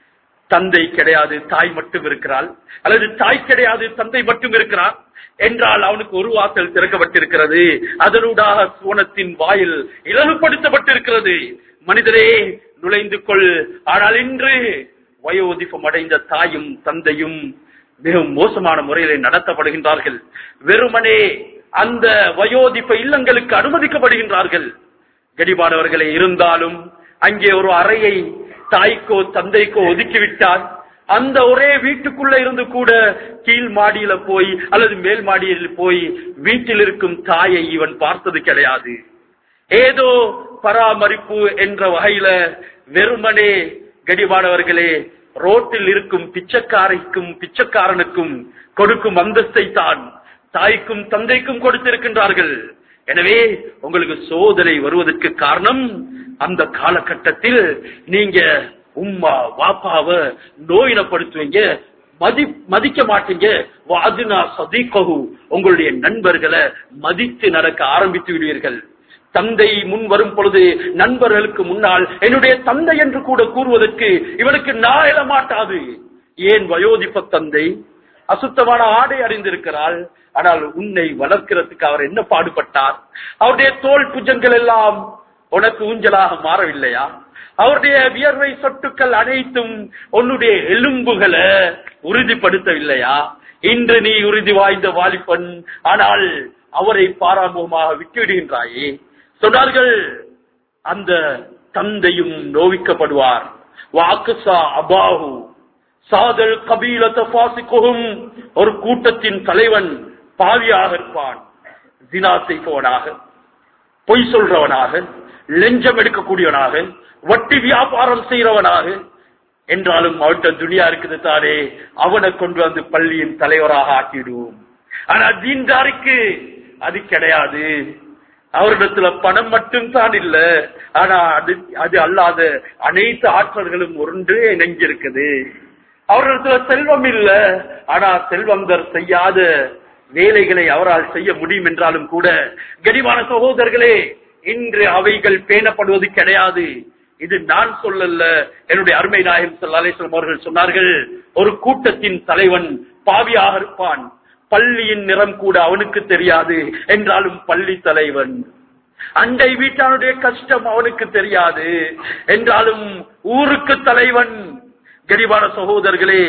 தந்தை கிடையாது, தாய் மட்டும் இருக்கிறாள், அல்லது தாய் கிடையாது, தந்தை மட்டும் இருக்கிறார் என்றால் அவனுக்கு ஒரு வாசல் திறக்கப்பட்டிருக்கிறது. அதனூடாக சோனத்தின் வாயில் இலகுபடுத்தப்பட்டிருக்கிறது. மனிதரே நுழைந்து கொள். ஆனால் இன்று வயோதிபம் அடைந்த தாயும் தந்தையும் மிகவும் மோசமான முறையிலே நடத்தப்படுகின்றார்கள். வெறுமனே அந்த வயோதிப இல்லங்களுக்கு அனுமதிக்கப்படுகின்றார்கள். கடிபானவர்களே, இருந்தாலும் அங்கே ஒரு அறையை தாய்க்கோ தந்தைக்கோ ஒதுக்கிவிட்டால் அந்த ஒரே வீட்டுக்குள்ள இருந்து கூட கீழ் மாடியில போய் அல்லது மேல் மாடியில் போய் வீட்டில் இருக்கும் தாயை இவன் பார்த்தது கிடையாது. ஏதோ பராமரிப்பு என்ற வகையில வெறுமனே கடிபானவர்களே ரோட்டில் இருக்கும் பிச்சைக்காரைக்கும் பிச்சைக்காரனுக்கும் கொடுக்கும் அந்தஸ்தை தான் தாய்க்கும் தந்தைக்கும் கொடுத்திருக்கின்றார்கள். எனவே உங்களுக்கு சோதனை வருவதற்கு காரணம் அந்த காலகட்டத்தில் நீங்க உம்மா வாப்பாவை நோயினப்படுத்துவீங்க, மதி மதிக்க மாட்டீங்க. வாதுனா சதீகஹு, உங்களுடைய நண்பர்களை மதித்து நடக்க ஆரம்பித்து விடுவீர்கள். தந்தை முன் வரும் பொழுது நண்பர்களுக்கு முன்னால் என்னுடைய தந்தை என்று கூட கூறுவதற்கு இவனுக்கு நாயல மாட்டாது. ஏன்? வயோதிப தந்தை அசுத்தமான ஆடை அறிந்திருக்கிறாள். ஆனால் உன்னை வளர்க்கிறதுக்கு அவர் என்ன பாடுபட்டார்? அவருடைய தோல் புஜங்கள் எல்லாம் உனக்கு ஊஞ்சலாக மாறவில்லையா? அவருடைய வியர்வை சொட்டுக்கள் அனைத்தும் உன்னுடைய எலும்புகளை உறுதிப்படுத்தவில்லையா? இன்று நீ உறுதி வாய்ந்த வாலிபன், ஆனால் அவரை பாராமுகமாக விட்டுவிடுகின்றாயே. சொன்னார்கள், அந்த தந்தையும் நோவிக்கப்படுவார். வாக்குசா அபாஹு சாதல் கபீலத ஃபாசிகுஹும், ஒரு கூட்டத்தின் தலைவன் பாவியாக இருப்பான், ஜினா செய்பவனாக, பொய் சொல்றவனாக, லஞ்சம் எடுக்கக்கூடியவனாக, வட்டி வியாபாரம் செய்யறவனாக. என்றாலும் அவட்ட துனியா இருக்குது தானே, அவனை கொண்டு வந்து பள்ளியின் தலைவராக ஆக்கிடுவோம். ஆனா தீன்தாரிக்கு அது கிடையாது. அவரிடத்துல பணம் மட்டும் தான் இல்ல, ஆனா அது அது அல்லாத அனைத்து ஆற்றல்களும் ஒன்று இணைஞ்சிருக்குது. அவரிடத்துல செல்வம் இல்ல, ஆனா செல்வந்தர் செய்யாத வேலைகளை அவரால் செய்ய முடியும் என்றாலும் கூட கனிவான சகோதரர்களே, இன்று அவைகள் பேணப்படுவது கிடையாது. இது நான் சொல்லல, என்னுடைய அருமை நாயகம் ஸல்லல்லாஹு அலைஹி வஸல்லம் அவர்கள் சொன்னார்கள், ஒரு கூட்டத்தின் தலைவன் பாவியாக இருப்பான், பள்ளியின் நிறம் கூட அவனுக்கு தெரியாது என்றாலும் பள்ளி தலைவன். அண்டை வீட்டானுடைய கஷ்டம் அவனுக்கு தெரியாது என்றாலும் ஊருக்கு தலைவன். கரிபான சகோதரர்களே,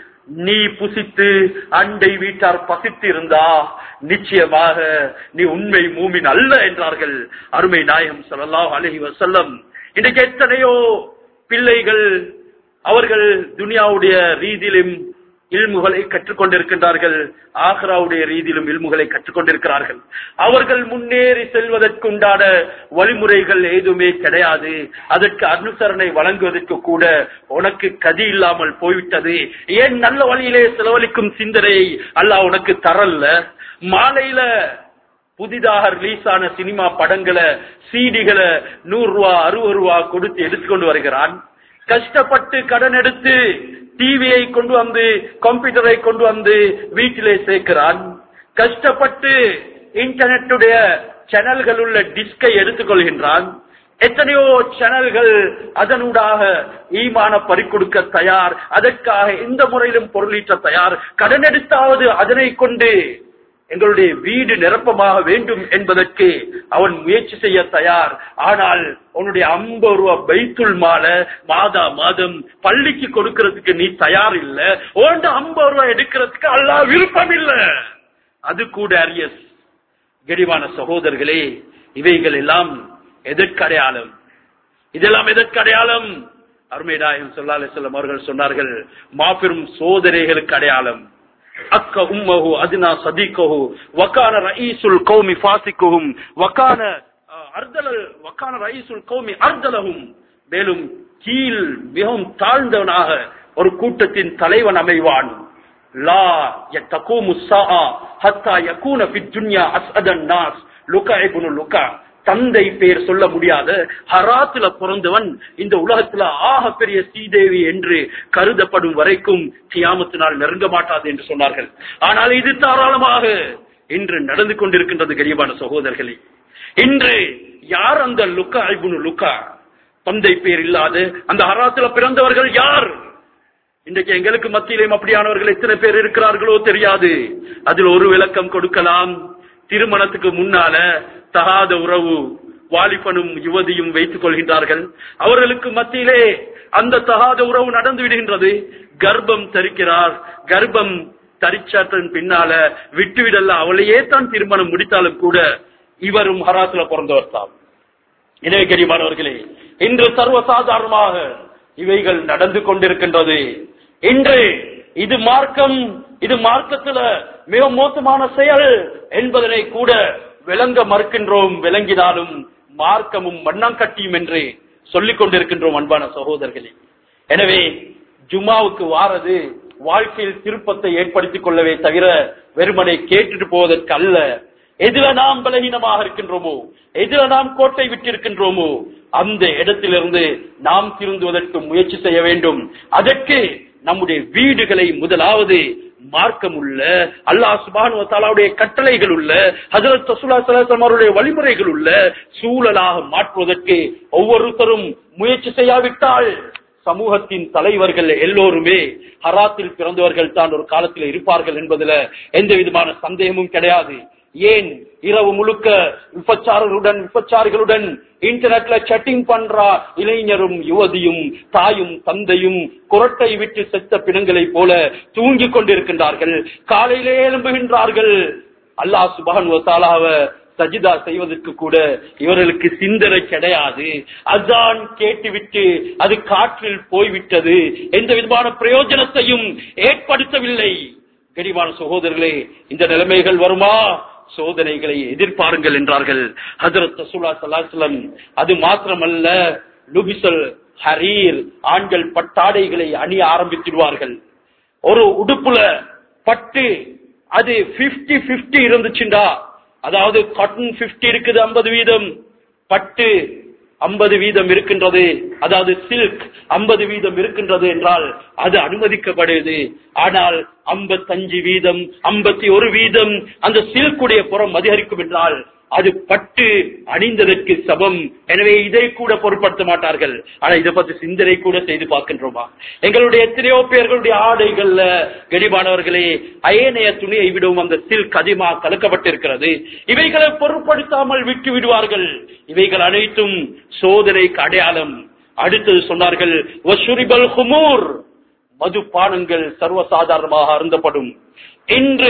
நீ புசித்து அண்டை வீட்டார் பசித்து இருந்தா நிச்சயமாக நீ உண்மை மூமின் அல்ல என்றார்கள் அருமை நாயகம் ஸல்லல்லாஹு அலைஹி வஸல்லம். இன்றைக்கு எத்தனையோ பிள்ளைகள் அவர்கள் துனியாவுடைய ரீதியிலும் இல்முகளை கற்றுக்கொண்டிருக்கின்றார்கள், ஆக்ராவுடைய ரீதியிலும் இல்முகளை கற்றுக்கொண்டிருக்கிறார்கள். அவர்கள் முன்னேறி செல்வதற்குண்டான வழிமுறைகள் எதுவுமே கிடையாது. அதற்கு அனுசரணை வழங்குவதற்கு கூட உனக்கு கதி இல்லாமல் போய்விட்டது. ஏன் நல்ல வழியிலே செலவழிக்கும் சிந்தனையை அல்லாஹ் உனக்கு தரல? மாலையில புதிதாக ரிலீஸ் ஆன சினிமா படங்களை சீடிகளை நூறு ரூபா அறுபது ரூபா கொடுத்து எடுத்துக்கொண்டு வருகிறான். கஷ்டப்பட்டு கடன் எடுத்து டிவியை கொண்டு வந்து கம்ப்யூட்டரை கொண்டு வந்து வீட்டிலே சேர்க்கிறான். கஷ்டப்பட்டு இன்டர்நெட்டுடைய சேனல்கள் உள்ள டிஸ்கை எடுத்துக்கொள்கின்றான். எத்தனையோ சேனல்கள் அதனூடாக ஈமான பறிக்கொடுக்க தயார், அதற்காக எந்த முறையிலும் பொருளீட்ட தயார். கடன் எடுத்தாவது அதனை கொண்டு எங்களுடைய வீடு நிரப்பமாக வேண்டும் என்பதற்கு அவன் முயற்சி செய்ய தயார். ஆனால் உன்னுடைய ஐம்பது ரூபாய் பைத்துல் மால மாதா மாதம் பள்ளிக்கு கொடுக்கிறதுக்கு நீ தயார் இல்ல. உன் ஐம்பது ரூபாய் எடுக்கிறதுக்கு அல்லாஹ் விருப்பம் இல்ல. அது கூட அரியஸ். கரிவான சகோதரர்களே, இவைகள் எல்லாம் எதற்கடையாளம்? இதெல்லாம் எதற்கடையாளம்? அருமை நாயகம் ஸல்லல்லாஹு அலைஹி வஸல்லம் அவர்கள் சொன்னார்கள், மாபெரும் சோதனைகளுக்கு அடையாளம். அக்க உம்மஹு அதுனா சதீகஹு வகான ரயீசுல் கௌமி ஃபாசிகுஹும் வகான அர்தலல் வகான ரயீசுல் கௌமி அர்தலஹும். மேலும் கீழ் மிகவும் தாழ்ந்தவனாக ஒரு கூட்டத்தின் தலைவன் அமைவான். லா யதகூமு ஸாஆ ஹத்தா யகூன ஃபித் துன்யா அஸ்அதன் நாஸ் லுகா இப்னு லுகா. தந்தை பேர் சொல்ல முடியாத ஹராத்துல பிறந்தவன் இந்த உலகத்துல ஆக பெரிய ஸ்ரீதேவி என்று கருதப்படும் வரைக்கும் கியாமத்து நாள் நெருங்க மாட்டாது என்று சொன்னார்கள். ஆனால் இது தாராளமாக இன்று நடந்து கொண்டிருக்கின்றது. கரிபான சகோதரர்களே, இன்று யார் அந்த லுக்கா இப்னு லுக்கா? தந்தை பேர் இல்லாத அந்த ஹராத்துல பிறந்தவர்கள் யார்? இன்றைக்கு எங்களுக்கு மத்தியிலும் அப்படியானவர்கள் எத்தனை பேர் இருக்கிறார்களோ தெரியாது. அதில் ஒரு விளக்கம் கொடுக்கலாம். திருமணத்துக்கு முன்னால தகாத உறவு வாலிபனும் யுவதியும் வைத்துக் கொள்கின்றார்கள். அவர்களுக்கு மத்தியிலே அந்த தகாத உறவு நடந்து விடுகின்றது. கர்ப்பம் தரிக்கிறார். கர்ப்பம் தரிச்சதன் பின்னால விட்டுவிடல, அவளையே தான் திருமணம் முடித்தாலும் கூட இவரும் ஹராத்துல பிறந்தவர் தான். எனவே கரிமானவர்களே, இன்று சர்வசாதாரணமாக இவைகள் நடந்து கொண்டிருக்கின்றது. இன்று இது மார்க்கம், இது மார்க்கத்துல மிக மோசமான செயல் என்பதனை கூட விளங்க மறுக்கின்றோம். விளங்கினாலும் மார்க்கமும் மண்ணாங்கட்டியும் என்று சொல்லிக் கொண்டிருக்கின்றோம் அன்பான சகோதரர்களே. எனவே ஜும்மாவுக்கு வாரது வாழ்க்கையில் திருப்பத்தை ஏற்படுத்திக் கொள்ளவே தவிர வெறுமனை கேட்டுட்டு போவதற்கு அல்ல. எதுல நாம் பலகீனமாக இருக்கின்றோமோ, எதுல நாம் கோட்டை விட்டிருக்கின்றோமோ அந்த இடத்திலிருந்து நாம் திருந்துவதற்கு முயற்சி செய்ய வேண்டும். அதற்கு நம்முடைய வீடுகளை முதலாவது மார்க்கம் உள்ள அல்லாஹ் சுப்ஹானஹு வ தஆலாவுடைய கட்டளைகள் உள்ள ஹஜ்ரத் ரசூலுல்லாஹி ஸல்லல்லாஹு அலைஹி வஸல்லம் அவருடைய வழிமுறைகள் உள்ள சூழலாக மாற்றுவதற்கு ஒவ்வொருத்தரும் முயற்சி செய்யாவிட்டால் சமூகத்தின் தலைவர்கள் எல்லோருமே ஹராத்தில் பிறந்தவர்கள் தான் ஒரு காலத்தில் இருப்பார்கள் என்பதுல எந்த விதமான சந்தேகமும் கிடையாது. ஏன் இரவு முழுக்க விபச்சாரர்களுடன் விபச்சாரிகளுடன் இன்டர்நெட்ல சேட்டிங் பண்றா இளைஞரும் யுவதியும் தாயும் தந்தையும் குரட்டை விட்டு செத்த பிணங்களை போல தூங்கிக் கொண்டிருக்கின்றார்கள். காலையிலே எழும்புகின்றார்கள். அல்லாஹ் சுப்ஹானஹு வ தஆலாவை சஜிதா செய்வதற்கு கூட இவர்களுக்கு சிந்தனை கிடையாது. அதான் கேட்டுவிட்டு அது காற்றில் போய்விட்டது. எந்த விதமான பிரயோஜனத்தையும் ஏற்படுத்தவில்லை. கனிவான சகோதரர்களே, இந்த நிலைமைகள் வருமா? சோதனைகளை எதிர்பாருங்கள் என்றார்கள் ஹஜ்ரத் ரசூலுல்லாஹி ஸல்லல்லாஹு அலைஹி வஸல்லம். அது மாத்திரமல்ல, லுபிசல் ஹரீர், ஆண்கள் பட்டாடைகளை அணிய ஆரம்பித்திடுவார்கள். ஒரு உடுப்புல பட்டு அது பிப்டி பிப்டி இருந்துச்சுண்டா, அதாவது காட்டன் பிப்டி இருக்குது ஐம்பது வீதம், பட்டு ஐம்பது வீதம் இருக்கின்றது, அதாவது சில்க் ஐம்பது வீதம் இருக்கின்றது என்றால் அது அனுமதிக்கப்படுது. ஆனால் ஐம்பத்தஞ்சு வீதம் ஐம்பத்தி ஒரு வீதம் அந்த சில்குடைய புறம் அதிகரிக்கும் என்றால் அது பட்டு அணிந்ததற்கு சமம். எனவே இதை கூட பொருட்படுத்த மாட்டார்கள். ஆனா இதை பற்றி சிந்தனை கூட செய்து பார்க்கின்றோமா? எங்களுடைய எத்தனையோ பேர்களுடைய ஆடைகள்ல கடிமானவர்களே அயனைய துணியை விடவும் அந்த சில்க் அதிகமா கலக்கப்பட்டிருக்கிறது. இவைகளை பொருட்படுத்தாமல் விட்டு விடுவார்கள். இவைகள் அனைத்தும் சோதனைக்கு அடையாளம். அடுத்தது சொன்னார்கள் வஷுரிபல் ஹுமூர், மதுபானங்கள் சர்வசாதாரணமாக அருந்தப்படும். இன்று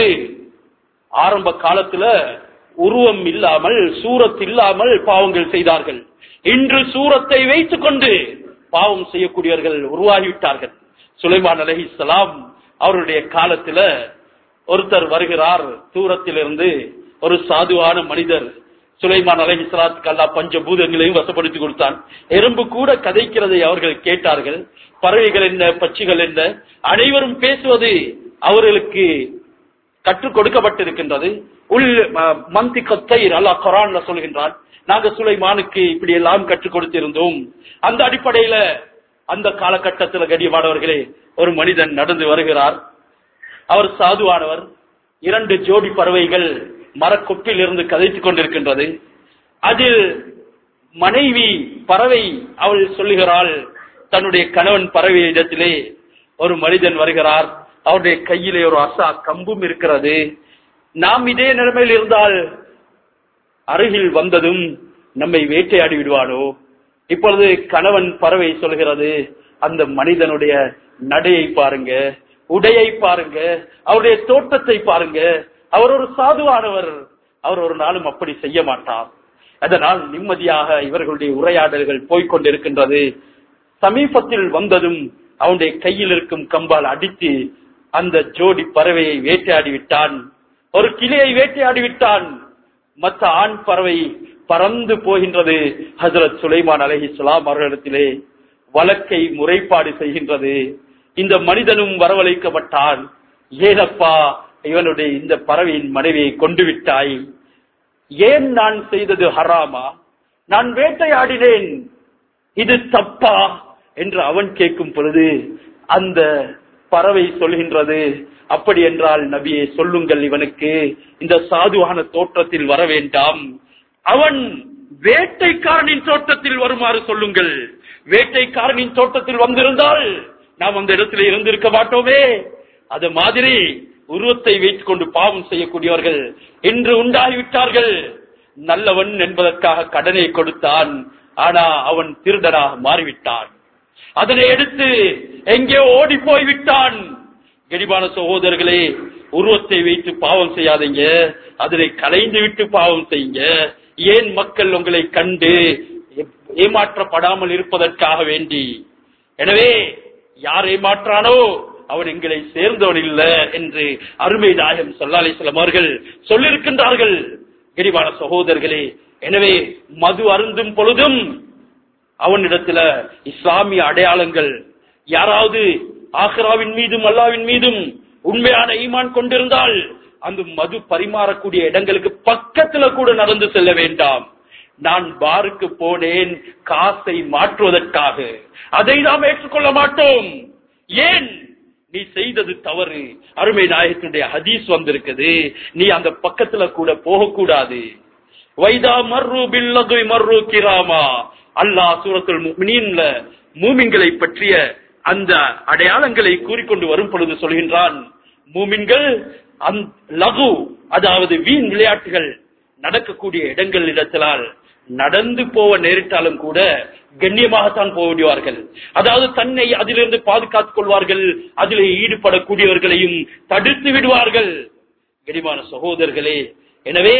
ஆரம்ப காலத்துல உருவம் இல்லாமல் சூரத் இல்லாமல் பாவங்கள் செய்தார்கள். இன்று சூரத்தை வைத்துக் கொண்டு பாவம் செய்யக்கூடியவர்கள் உருவாகிவிட்டார்கள். சுலைமான் அலைஹிஸ்ஸலாம் அவருடைய காலத்துல ஒருத்தர் வருகிறார் தூரத்திலிருந்து, ஒரு சாதுவான மனிதர். சுலைமான் அலைஹிஸ்ஸலாத்துக்கு அல்லாஹ் பஞ்சபூதங்களையும் வசப்படுத்தி கொடுத்தான். எறும்பு கூட கதைக்கிறதை அவர்கள் கேட்டார்கள். பறவைகள் என்ன, பட்சிகள் என்ன, அனைவரும் பேசுவது அவர்களுக்கு கற்றுக் கொடுக்கப்பட்டிருக்கின்றது. உள் மந்திகத்தை அல்லாஹ் குர்ஆன்ல சொல்கின்றான், நாங்க சுலைமானுக்கு இப்படி எல்லாம் கற்றுக் கொடுத்திருந்தோம். அந்த அடிப்படையில அந்த காலகட்டத்தில் கடியமானவர்களே ஒரு மனிதன் நடந்து வருகிறார். அவர் சாதுவானவர். இரண்டு ஜோடி பறவைகள் மரக்கொப்பில் இருந்து கதைத்துக் கொண்டிருக்கின்றது. அதில் மனைவி பறவை அவள் சொல்லுகிறாள் தன்னுடைய கணவன் பறவை இடத்திலே, ஒரு மனிதன் வருகிறார், அவருடைய கையிலே ஒரு அசா கம்பும் இருக்கிறது. நாம் இதே நிலைமையில் இருந்தால் அருகில் வந்ததும் நம்மை வேட்டையாடி விடுவானோ? இப்பொழுது கணவன் பறவை சொல்கிறது, அந்த மனிதனுடைய நடையை பாருங்க, உடையை பாருங்க, அவருடைய தோட்டத்தை பாருங்க, அவர் ஒரு சாதுவானவர், அவர் ஒரு நாளும் அப்படி செய்ய மாட்டார். அதனால் நிம்மதியாக இவர்களுடைய உரையாடல்கள் போய்கொண்டிருக்கின்றது. சமீபத்தில் வந்ததும் அவனுடைய கையில் இருக்கும் கம்பால் அடித்து அந்த ஜோடி பறவையை வேட்டையாடி விட்டான். ஒரு கிளையை வேட்டையாடி விட்டான். மற்ற ஆண் பறவை பறந்து போகின்றது. ஹஜ்ரத் சுலைமான் அலைஹிஸ்ஸலாம் அவர்களிடத்திலே வழக்கை முறைப்பாடு செய்கின்றது. இந்த மனிதனும் வரவழைக்கப்பட்டான். ஏனப்பா இவனுடைய இந்த பறவையின் மனைவியை கொண்டு விட்டாய்? ஏன் நான் செய்தது ஹராமா? நான் வேட்டையாடினேன், இது தப்பா என்று அவன் கேட்கும் பொழுது அந்த பறவை சொல்கின்றது, அப்படி என்றால் நபியே சொல்லுங்கள், இவனுக்கு இந்த சாதுவான தோற்றத்தில் வர வேண்டாம், அவன் வேட்டைக்காரனின் தோட்டத்தில் வருமாறு சொல்லுங்கள். வேட்டைக்காரனின் தோட்டத்தில் வந்திருந்தால் நாம் அந்த இடத்துல இருந்திருக்க மாட்டோமே. அது மாதிரி உருவத்தை வைத்துக் கொண்டு பாவம் செய்யக்கூடியவர்கள் இன்று உண்டாகிவிட்டார்கள். நல்லவன் என்பதற்காக கடனை கொடுத்தான், ஆனா அவன் திருடனாக மாறிவிட்டான். அதனை எடுத்து எங்கே ஓடி போய்விட்டான். கெடிபான சகோதரர்களே, உருவத்தை வைத்து பாவம் செய்யாதீங்க, அதனை கலைந்து விட்டு பாவம் செய்யுங்க. ஏன் மக்கள் உங்களை கண்டு ஏமாற்றப்படாமல் இருப்பதற்காக வேண்டி. எனவே யார் ஏமாற்றானோ அவன் எங்களை சேர்ந்தவன் இல்ல என்று அருமை நாயகம் ஸல்லல்லாஹு அலைஹி வஸல்லம் அவர்கள் சொல்லியிருக்கின்றார்கள். கெடிபான சகோதரர்களே, எனவே மது அருந்தும் பொழுதும் அவனிடத்துல இஸ்லாமிய அடையாளங்கள், யாராவது ஆகிராவின் மீதும் அல்லாவின் மீதும் உண்மையான ஈமான் கொண்டிருந்தால் அந்த மது பரிமாறக்கூடிய இடங்களுக்கு பக்கத்துல கூட நடந்து செல்ல வேண்டாம். நான் பாருக்கு போனேன் காசை மாற்றுவதற்காக, அதை நாம் ஏற்றுக்கொள்ள மாட்டோம். ஏன்? நீ செய்தது தவறு. அருமை நாயகத்துடைய ஹதீஸ் வந்திருக்குது, நீ அந்த பக்கத்துல கூட போகக்கூடாது. வைதா மர்ரு பில்லகு மர்ரு கிராமா. அல்லாஹ் சூரத்துல் முஃமினீன்ல மூமின்களை பற்றிய அந்த அடையாளங்களை கூறிக்கொண்டு வரும் பொழுது சொல்கின்றான், மூமின்கள் லகு, அதாவது வீண் விளையாட்டுகள் நடக்கக்கூடிய இடங்கள் இடத்திலால் நடந்து போக நேரிட்டாலும் கூட கண்ணியமாகத்தான் போடுவார்கள். அதாவது தன்னை அதிலிருந்து பாதுகாத்துக் கொள்வார்கள். அதிலே ஈடுபடக்கூடியவர்களையும் தடுத்து விடுவார்கள். கண்ணியமான சகோதரர்களே, எனவே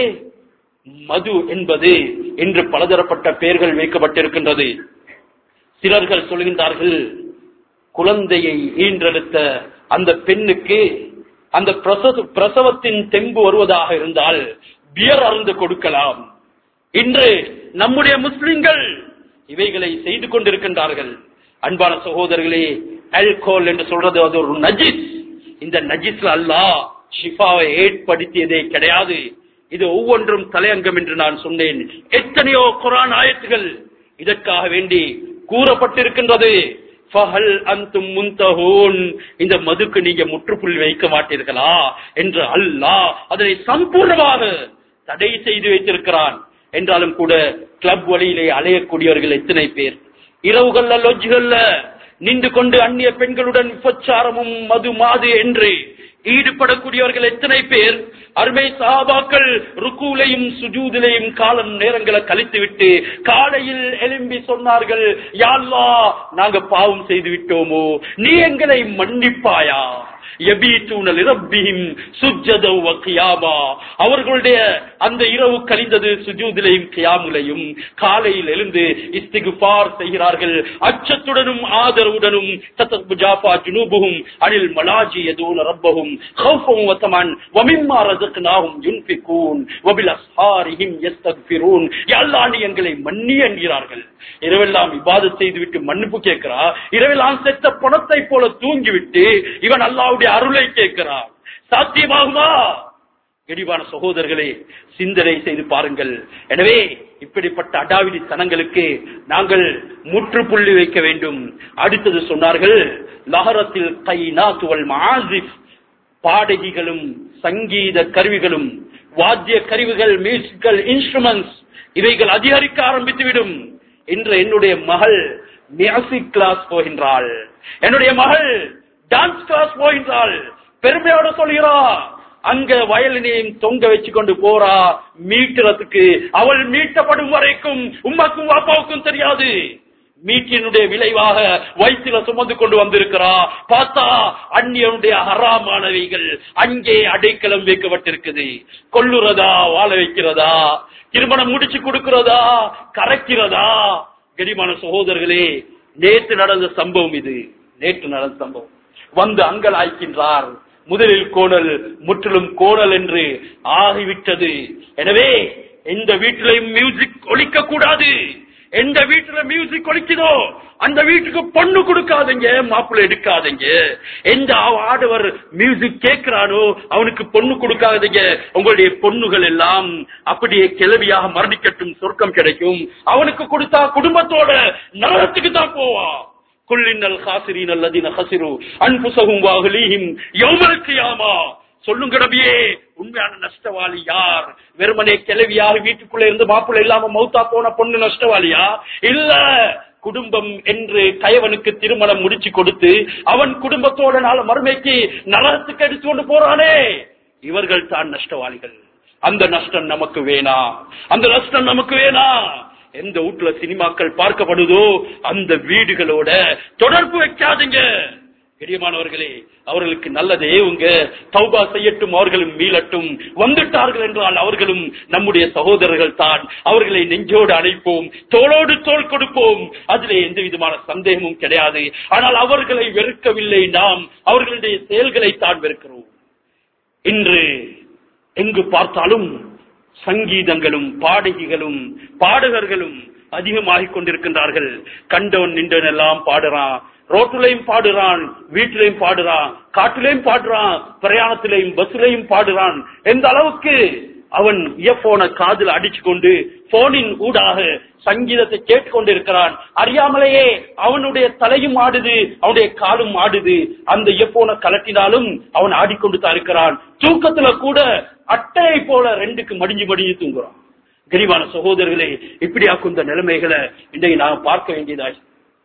மது என்பது இன்று பலதரப்பட்ட பெயர்கள் வைக்கப்பட்டிருக்கின்றது. சிலர்கள் சொல்கின்றார்கள், குழந்தையை ஈன்றெடுத்த அந்த பெண்ணுக்கு அந்த பிரசவத்தின் தெம்பு வருவதாக இருந்தால் பியர் அருந்து கொடுக்கலாம். இன்று நம்முடைய முஸ்லிம்கள் இவைகளை செய்து கொண்டிருக்கின்றார்கள். அன்பான சகோதரர்களே, ஆல்கோல் என்று சொல்றது அது ஒரு நஜிஸ். இந்த நஜிஸ்ல அல்லாஹ் ஷிஃபாவை ஏற்படுத்தியதே கிடையாது. இது ஒவ்வொன்றும் தலையங்கம் என்று நான் சொன்னேன். எத்தனையோ குர்ஆன் ஆயத்துகள் இதற்காக வேண்டி கூறப்பட்டிருக்கின்றது. ஃபஹல் அன்தும் முன்தஹூன், இந்த மதுக்கு நீங்க முற்றுப்புள்ளி வைக்க மாட்டீர்களா என்று அல்லாஹ் அதனை சம்பூர்ணமாக தடை செய்து வைத்திருக்கிறான். என்றாலும் கூட கிளப் வழியிலே அலையக்கூடியவர்கள் எத்தனை பேர், இரவுகள்ல லொஜ்கள்ல நின்று கொண்டு அந்நிய பெண்களுடன் விபச்சாரமும் மது மாது என்று ஈடுபடக்கூடியவர்கள் எத்தனை பேர். அருமை சஹாபாக்கள் ருக்கூலையும் சுஜூதிலையும் காலம் நேரங்களை கழித்து விட்டு காலையில் எழும்பி சொன்னார்கள், யா அல்லாஹ், நாங்க பாவம் செய்து விட்டோமோ, நீ எங்களை மன்னிப்பாயா. அவர்களுடைய அந்த இரவு கழிந்தது சுஜூதிலையும் கியாமுலையும். காலையில் எழுந்து இஸ்திக்ஃபார் செய்கிறார்கள், அச்சத்துடனும் ஆதரவுடனும். தத்தஜாஃபா ஜுனூபுஹும் அனில் மலாஜி யதூன ரப்பஹும் கௌஃபன் வ தமன் வ மிம்மா ரஸக்னாஹும் யுன்ஃபிகூன் வ பில் அஸ்ஹாரிஹிம் யஸ்தக்ஃபிரூன். யா அல்லாஹ், நீ எங்களை மன்னி என்கிறார்கள். இரவெல்லாம் இபாதத் செய்துவிட்டு மன்னிப்பு கேட்கிறா. இரவெல்லாம் செத்த பணத்தை போல தூங்கிவிட்டு இவன் அல்லாஹ்வுடைய அருளை கேட்கிறான். சாத்தியமாகுமா? கெடிவான சகோதரர்களே, சிந்தனை செய்து பாருங்கள். எனவே இப்படிப்பட்ட அடாவிடி தனங்களுக்கு நாங்கள் முற்றுப்புள்ளி வைக்க வேண்டும். அடுத்தது சொன்னார்கள், லஹரத்தில் கைனாத் வல் மஆசிஃப், பாடகிகளும் சங்கீத கருவிகளும் வாத்திய கருவிகள், மியூசிக்கல் இன்ஸ்ட்ருமெண்ட்ஸ், இவைகள் அதிகரிக்க ஆரம்பித்துவிடும். இன்று என்னுடைய மகள் மியூசிக் கிளாஸ் போகின்றாள், என்னுடைய மகள் டான்ஸ் கிளாஸ் போகின்றாள், பெருமையோட சொல்கிறா. அங்க வயலினையும் தொங்க வச்சு கொண்டு போறா மீட்டுறதுக்கு. அவள் மீட்டப்படும் வரைக்கும் உம்மாக்கும் வாப்பாவுக்கும் தெரியாது. மீட்டினுடைய விளைவாக வயிற்றுல சுமந்து கொண்டு வந்திருக்கிறா. பார்த்தா அந்நியனுடைய ஹராமானவைகள் அங்கே அடைக்கலம் வைக்கப்பட்டிருக்குது. கொல்லுறதா, வாழ வைக்கிறதா, திருமணம் முடிச்சு கொடுக்கிறதா, கரைக்கிறதா? கெடிமான சகோதரர்களே, நேற்று நடந்த சம்பவம் இது. நேற்று நடந்த சம்பவம். வந்து அங்கலாய்க்கின்றார். முதலில் கோணல், முற்றிலும் கோணல் என்று ஆகிவிட்டது. எனவே எந்த வீட்டிலையும் மியூசிக் ஒலிக்க கூடாது. எந்த வீட்டுல மியூசிக் ஒலிக்குதோ அந்த வீட்டுக்கு பொண்ணு கொடுக்காதீங்க, மாப்பிள்ளை எடுக்காதீங்க. எந்த ஆடவர் மியூசிக் கேட்கிறானோ அவனுக்கு பொண்ணு கொடுக்காதீங்க. உங்களுடைய பொண்ணுகள் எல்லாம் அப்படியே கிளவியாக மரணிக்கட்டும், சொர்க்கம் கிடைக்கும். அவனுக்கு கொடுத்தா குடும்பத்தோட நரகத்துக்கு தான் போவா. குல்லின்னல் காசிரீன் அல்லதீன கஸிரு அன்ஃபுஸஹும் வ அஹ்லீஹிம் யௌமல் கியாமா. சொல்லுங்க நபியே, உண்மையான நஷ்டவாளி யார்? வெறுமனே கிளவியாக வீட்டுக்குள்ள இருந்து மாப்பிள்ளை இல்லாம மௌத்தா போன பொண்ணு நஷ்டவாளியா? இல்ல, குடும்பம் என்று கயவனுக்கு திருமணம் முடிச்சு கொடுத்து அவன் குடும்பத்தோட நாள மறுமைக்கு நரகத்துக்கு எடுத்து கொண்டு போறானே, இவர்கள் தான் நஷ்டவாளிகள். அந்த நஷ்டம் நமக்கு வேணா, அந்த நஷ்டம் நமக்கு வேணா. எந்த வீட்டுல சினிமாக்கள் பார்க்கப்படுதோ அந்த வீடுகளோட தொடர்பு வைக்காதீங்க. பெரியமானவர்களே, அவர்களுக்கு நல்லதே உங்க தௌபா செய்யட்டும், அவர்களும் மீளட்டும். வந்துட்டார்கள் என்றால் அவர்களும் நம்முடைய சகோதரர்கள் தான். அவர்களை நெஞ்சோடு அழைப்போம், தோளோடு தோள் கொடுப்போம். அதிலே எந்த விதமான சந்தேகமும் கிடையாது. ஆனால் அவர்களை வெறுக்கவில்லை, நாம் அவர்களுடைய செயல்களை தான் வெறுக்கிறோம். இன்று எங்கு பார்த்தாலும் சங்கீதங்களும் பாடகிகளும் பாடகர்களும் அதிகமாகிக் கொண்டிருக்கின்றார்கள். கண்டவன் நின்றவன் எல்லாம் பாடுறான், ரோட்டிலையும் பாடுறான், வீட்டிலையும் பாடுறான், காட்டிலையும் பாடுறான், பிரயாணத்திலையும் பஸ்லையும் பாடுறான். எந்த அளவுக்கு அவன் இயர்போனை காதில் அடிச்சு கொண்டு போனின் ஊடாக சங்கீதத்தை கேட்டுக்கொண்டு இருக்கிறான். அறியாமலேயே அவனுடைய தலையும் ஆடுது, அவனுடைய காலும் ஆடுது. அந்த இயர்போனை கலட்டினாலும் அவன் ஆடிக்கொண்டு தான் இருக்கிறான். தூக்கத்துல கூட அட்டையை போல ரெண்டுக்கு மடிஞ்சு மடிஞ்சு தூங்குறான். கரிவான சகோதரர்களே, இப்படியாக்கும் இந்த நிலைமைகளை இன்றைக்கு நாங்க பார்க்க வேண்டியதாய்.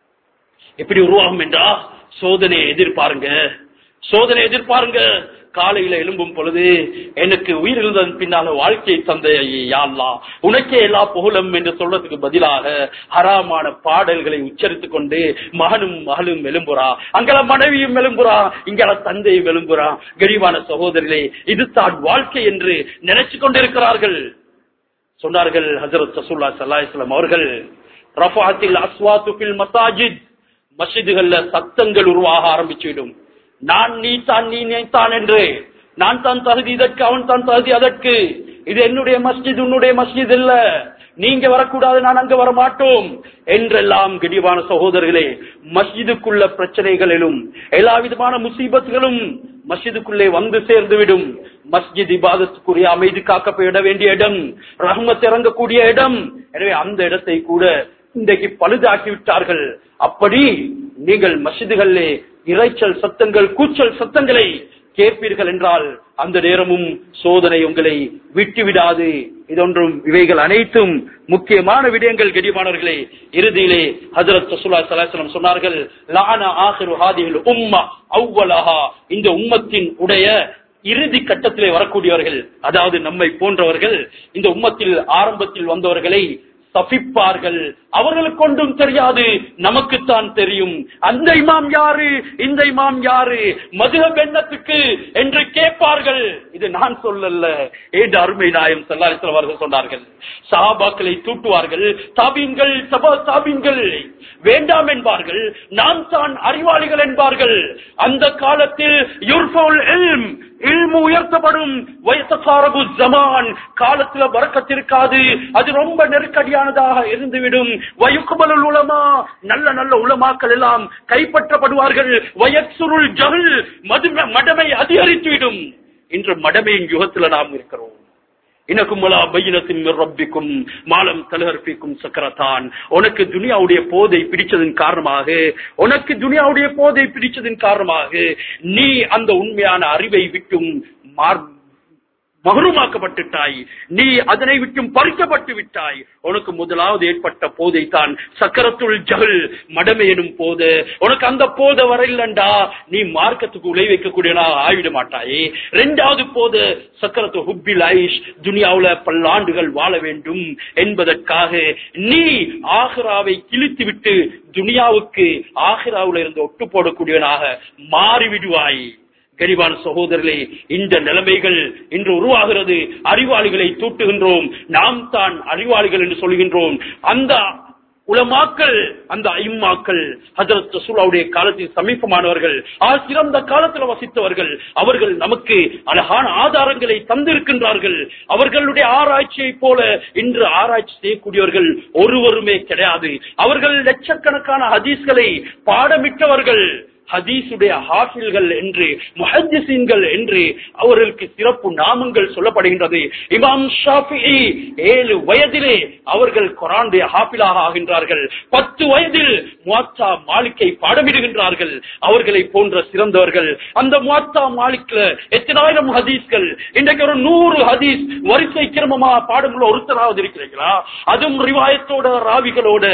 எப்படி உருவாகும் என்றா, சோதனையை எதிர்பாருங்க, சோதனை எதிர்பாருங்க. காலையில எழும்பும் பொழுது எனக்கு உயிர் இருந்ததன் பின்னால வாழ்க்கையை தந்த யா அல்லாஹ் உனக்கே எல்லா புகழும் என்று சொல்றதுக்கு பதிலாக ஹராமான பாடல்களை உச்சரித்துக் கொண்டு மகனும் மகளும் எழும்புறா, அங்கல மனைவியும் எழும்புறா, இங்கல தந்தையும் எழும்புறா. கரிவான சகோதரர்களே, இது தான் வாழ்க்கை என்று நினைச்சு கொண்டிருக்கிறார்கள். சொன்னார்கள் ஹஜ்ரத் ரசூலுல்லாஹி ஸல்லல்லாஹு அலைஹி வஸல்லம் அவர்கள், ரஃபாத்தில் அஸ்வாத்து ஃபில் மசாஜித், மஸ்ஜிதுகள்ல சத்தங்கள் உருவாக ஆரம்பிச்சுவிடும். நான் நீ தான் நீ நீத்தான் என்று, நான் தான் தகுதி இதற்கு, அவன் தான் தகுதி அதற்கு, இது என்னுடைய மஸ்ஜித் உன்னுடைய மஸ்ஜித் இல்ல, நீங்க வரக்கூடாது, நான் அங்க வர மாட்டோம் என்றெல்லாம். கடிவான சகோதரர்களே, மஸ்ஜிதுக்குள்ள பிரச்சனைகளிலும் எல்லா விதமான முசீபத்துகளும் மஸ்ஜிதுக்குள்ளே வந்து சேர்ந்துவிடும். மஸ்ஜித் இபாதத்துக்குரிய அமைதி காக்கப்பட வேண்டிய இடம், ரஹ்மத் இறங்கக்கூடிய இடம். எனவே அந்த இடத்தை கூட இன்றைக்கு பழுதாக்கி விட்டார்கள். அப்படி நீங்கள் மஸ்ஜிதுகளிலே இறைச்சல் சத்தங்கள், கூச்சல் சத்தங்களை கேட்பீர்கள் என்றால் அந்த நேரமும் சோதனை உங்களை விட்டுவிடாது. இதொன்றும் இவைகள் அனைத்தும் முக்கியமான விடயங்கள். கெடிமானவர்களே, இறுதியிலே ஹஜ்ரத் ரசூலுல்லாஹி ஸல்லல்லாஹு அலைஹி வஸல்லம் சொன்னார்கள், லஅன ஆகிரு ஹாதிஹில் உம்ம அவ்வலஹா, இந்த உம்மத்தின் உடைய இறுதி கட்டத்திலே வரக்கூடியவர்கள், அதாவது நம்மை போன்றவர்கள் இந்த உம்மத்தில் ஆரம்பத்தில் வந்தவர்களை தப்பிப்பார்கள். அவர்களுக்கு ஒன்றும் தெரியாது, நமக்குத்தான் தெரியும். அந்த இமாம் யாரு, இந்த இமாம் யாரு, மதுஹப் என்னத்துக்கு என்று கேட்பார்கள். இது நான் சொல்லல, ஏன் அருமை நாயம் ஸல்லல்லாஹு அலைஹி வஸல்லம் அவர்கள் சொன்னார்கள். சஹாபாக்களை தூட்டுவார்கள், தாபீன்கள் தபா தாபீன்கள் வேண்டாம் என்பார்கள், நாம் தான் அறிவாளிகள் என்பார்கள். அந்த காலத்தில் யுர்ஃபுல் இல்ம், இல்மு உயர்த்தப்படும், வயசகாரபு ஜமான், காலத்துல பரக்கத்திருக்காது, அது ரொம்ப நெருக்கடியானதாக இருந்துவிடும். வயுக்பலுல் உலமா, நல்ல நல்ல உலமாக்கள் எல்லாம் கைப்பற்றப்படுவார்கள். வயக்சுருல் ஜஹல், மடமை அதிகரித்துவிடும். இன்று மடமையின் யுகத்துல நாம் இருக்கிறோம். உனக்கு துனியாவுடைய போதை பிடிச்சதன் காரணமாக உனக்கு துனியாவுடைய போதை பிடிச்சதன் காரணமாக நீ அந்த உண்மையான அறிவை விட்டும் மகரூமாக்கப்பட்டுட்டாய், நீ அதனை விட்டும் பறிக்கப்பட்டு விட்டாய். உனக்கு முதலாவது ஏற்பட்ட போதை தான் சக்கரத்துள் ஜஹல், மடமை எனும் போது. உனக்கு அந்த போதை வரையிலண்டா நீ மார்க்கத்துக்கு உழை வைக்கக்கூடியனா ஆயிட மாட்டாயே. இரண்டாவது போது சக்கரத்து ஹுப்பில் ஐஷ், துனியாவுல பல்லாண்டுகள் வாழ வேண்டும் என்பதற்காக நீ ஆஹிராவை கிழித்து விட்டு துனியாவுக்கு ஆஹிராவுல இருந்து ஒட்டு போடக்கூடியவனாக மாறிவிடுவாய். கரிவான சகோதரர்களே, இந்த நிலைமைகள் இன்று உருவாகிறது. அறிவாளிகளை தூட்டுகின்றோம், நாம் தான் அறிவாளிகள் என்று சொல்கின்றோம். அந்த உலமாக்கள், அந்த ஐம்மாக்கள் ஹஜ்ரத் ரசூலுல்லாஹ்வுடைய காலத்தில் சமீபமானவர்கள், சிறந்த காலத்தில் வசித்தவர்கள். அவர்கள் நமக்கு அழகான ஆதாரங்களை தந்திருக்கின்றார்கள். அவர்களுடைய ஆராய்ச்சியை போல இன்று ஆராய்ச்சி செய்யக்கூடியவர்கள் ஒருவருமே கிடையாது. அவர்கள் லட்சக்கணக்கான ஹதீஸ்களை பாடமிட்டவர்கள். ஹதீசுடைய ஹாஃபில்கள் என்று, முஹத்திஸீன்கள் என்று அவர்களுக்கு சிறப்பு நாமங்கள் சொல்லப்படுகின்றது. இமாம் ஷாஃபிஈ ஏழு வயதிலே அவர்கள் குர்ஆனுடைய ஹாஃபிலாக ஆகின்றார்கள். பத்து வயதில் முவத்தா மாலிக்கை பாடமிடுகின்றார்கள். அவர்களை போன்ற சிறந்தவர்கள் அந்த முவத்தா மாலிக்ல எத்தனாயிரம் ஹதீஸ்கள், இன்றைக்கு ஒரு நூறு ஹதீஸ் வரிசை கிரமமாக பாடமுள்ள ஒருத்தராவது இருக்கிறீர்களா? அதுவும் ரிவாயத்தோட ராவிகளோட.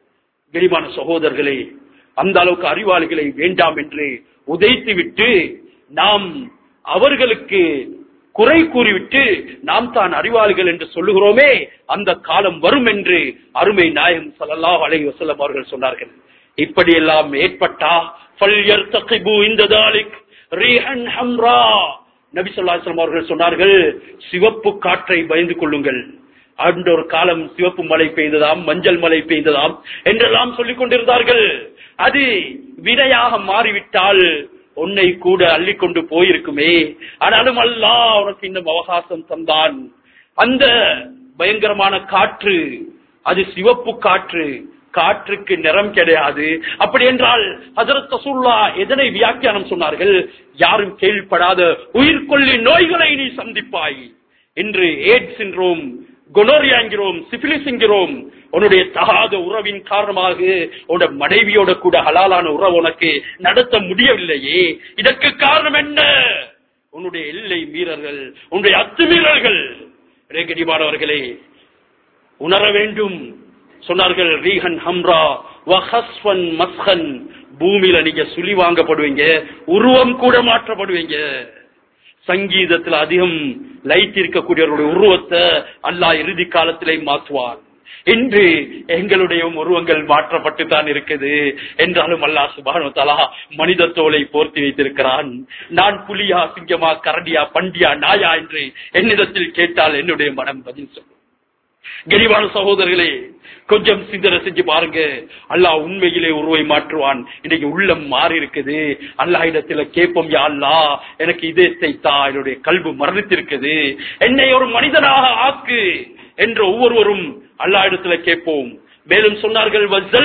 கரிமான சகோதரர்களே, அந்த அளவுக்கு அறிவாளிகளை வேண்டாம் என்று உதைத்து விட்டு நாம் அவர்களுக்கு குறை கூறிவிட்டு நாம் தான் அறிவாளிகள் என்று சொல்லுகிறோமே, அந்த காலம் வரும் என்று அருமை நாயகம் ஸல்லல்லாஹு அலைஹி வஸல்லம் அவர்கள் சொன்னார்கள். இப்படியெல்லாம் ஏற்பட்டா ஃபல்யர்தகிபு இந்த தாலிக் ரீஹன் ஹம்ரா, நபி ஸல்லல்லாஹு அலைஹி வஸல்லம் அவர்கள் சொன்னார்கள், சிவப்பு காற்றை பயந்து கொள்ளுங்கள். அந்த ஒரு காலம் சிவப்பு மழை பெய்ததாம், மஞ்சள் மழை பெய்ததாம் என்றெல்லாம் சொல்லிக் கொண்டிருந்தார்கள். அது வினையாக மாறிவிட்டால் உன்னை கூட அள்ளிக்கொண்டு போயிருக்குமே. ஆனாலும் அல்லாஹ் உனக்கு இன்னும் அவகாசம் தந்தான். அந்த பயங்கரமான காற்று அது சிவப்பு காற்று, காற்றுக்கு நிறம் கிடையாது. அப்படி என்றால் ஹஜ்ரத் ரசூலுல்லாஹ் எதனை வியாக்கியானம் சொன்னார்கள்? யாரும் கேள்விப்படாத உயிர்கொல்லி நோய்களை நீ சந்திப்பாய். இன்று எய்ட்ஸ் என்கிறோம், கொனோரியா என்கிறோம், சிபிலிஸ் என்கிறோம். உன்னுடைய தகாத உறவின் காரணமாக உன்னுடைய மனைவியோட கூட ஹலாலான உறவு உனக்கு நடத்த முடியவில்லையே. இதற்கு காரணம் என்ன? உன்னுடைய எல்லை மீறல்கள், உன்னுடைய அத்துமீறல்கள். கண்ணியமானவர்களே, உணர வேண்டும். சொன்னார்கள், ரீஹன் ஹம்ரா வஹஸ்வன் மஸ்ஹன், பூமியில நீங்க சுழி வாங்கப்படுவீங்க, உருவம் கூட மாற்றப்படுவீங்க. சங்கீதத்தில் அதிகம் லைட் இருக்கக்கூடியவர்களுடைய உருவத்தை அல்லாஹ் இறுதி காலத்திலே மாற்றுவார். இன்று எங்களுடைய உருவங்கள் மாற்றப்பட்டு தான் இருக்குது. என்றாலும் அல்லாஹ் சுப்ஹானஹு வ தஆலா மனித தோலை போர்த்தி வைத்திருக்கிறான். நான் புலியா, சிங்கமா, கரடியா, பண்டியா, நாயா என்று என்னிடத்தில் கேட்டால் என்னுடைய மனம் பதில் சொல்லும். கனிவான சகோதரர்களே, கொஞ்சம் சிந்தனை செஞ்சு பாருங்க. அல்லாஹ் உண்மையிலே உருவை மாற்றுவான். இன்னைக்கு உள்ளம் மாறி இருக்குது. அல்லாஹ் இடத்துல கேட்போம், யா அல்லாஹ் எனக்கு இதயத்தை தா, என்னுடைய கல்வி மரணித்திருக்குது, என்னை ஒரு மனிதனாக ஆக்கு என்று ஒவ்வொருவரும் அல்லாஹ் இடத்துல கேட்போம். மேலும் சொன்னார்கள்,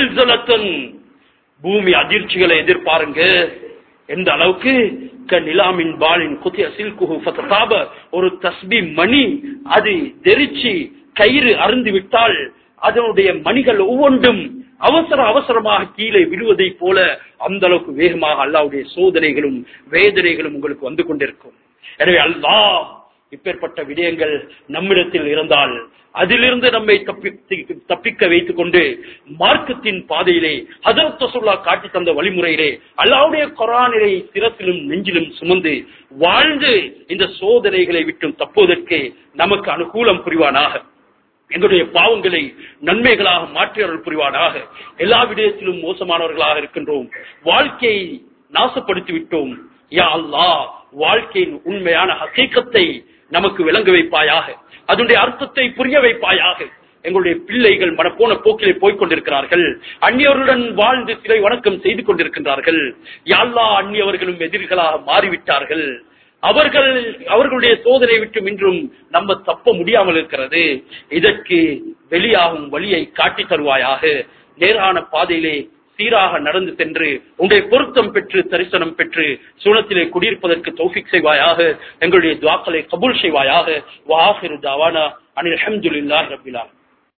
பூமி அதிர்ச்சிகளை எதிர்பாருங்க. எந்த அளவுக்கு நிலாமின் பாலின் குத்திய சில்குஹு ஃபததாப, ஒரு தஸ்பி மணி அது தெரிச்சு கயிறு அருந்து விட்டால் அதனுடைய மணிகள் ஒவ்வொன்றும் அவசர அவசரமாக கீழே விழுவதை போல அந்த அளவுக்கு வேகமாக அல்லாஹ்வுடைய சோதனைகளும் வேதனைகளும் உங்களுக்கு வந்து கொண்டிருக்கும். எனவே அல்லாஹ் இப்பேற்பட்ட விடயங்கள் நம்மிடத்தில் இருந்தால் அதிலிருந்து நம்மை தப்பிக்க வைத்துக் கொண்டு மார்க்கத்தின் பாதையிலே ஹஜ்ரத் ரசூலுல்லாஹ் காட்டி தந்த வழிமுறையிலே அல்லாஹ்வுடைய குர்ஆனிலே சிரத்திலும் நெஞ்சிலும் சுமந்து வாழ்ந்து இந்த சோதனைகளை விட்டு தப்புவதற்கு நமக்கு அனுகூலம் புரிவானாக. எங்களுடைய பாவங்களை நன்மைகளாக மாற்றி அருள் புரிவானாக. எல்லா விடயத்திலும் மோசமானவர்களாக இருக்கின்றோம், வாழ்க்கையை நாசப்படுத்தி விட்டோம். யா அல்லாஹ், வாழ்க்கையின் உண்மையான ஹகீகத்தை நமக்கு விளங்க வைப்பாயாக, அதனுடைய அர்த்தத்தை புரிய வைப்பாயாக. எங்களுடைய பிள்ளைகள் மனப்போன போக்கிலே போய்கொண்டிருக்கிறார்கள், அந்நியவர்களுடன் வாழ்ந்து சிலை வணக்கம் செய்து கொண்டிருக்கின்றார்கள். யா அல்லாஹ், அந்நியவர்களும் எதிரிகளாக மாறிவிட்டார்கள். அவர்கள் அவர்களுடைய சோதனை விட்டு இன்றும் நம்ம தப்ப முடியாமல் இருக்கிறது. இதற்கு வெளியாகும் வழியை காட்டி தருவாயாக. நேரான பாதையிலே சீராக நடந்து சென்று உங்களுடைய பொருத்தம் பெற்று தரிசனம் பெற்று சூனத்திலே குடியிருப்பதற்கு தௌஃபீக் செய்வாயாக. எங்களுடைய துஆக்களை கபூல் செய்வாயாக. வ ஆகிரு தஅவானா அனில் ஹம்துலில்லாஹி ரப்பில் ஆலமீன்.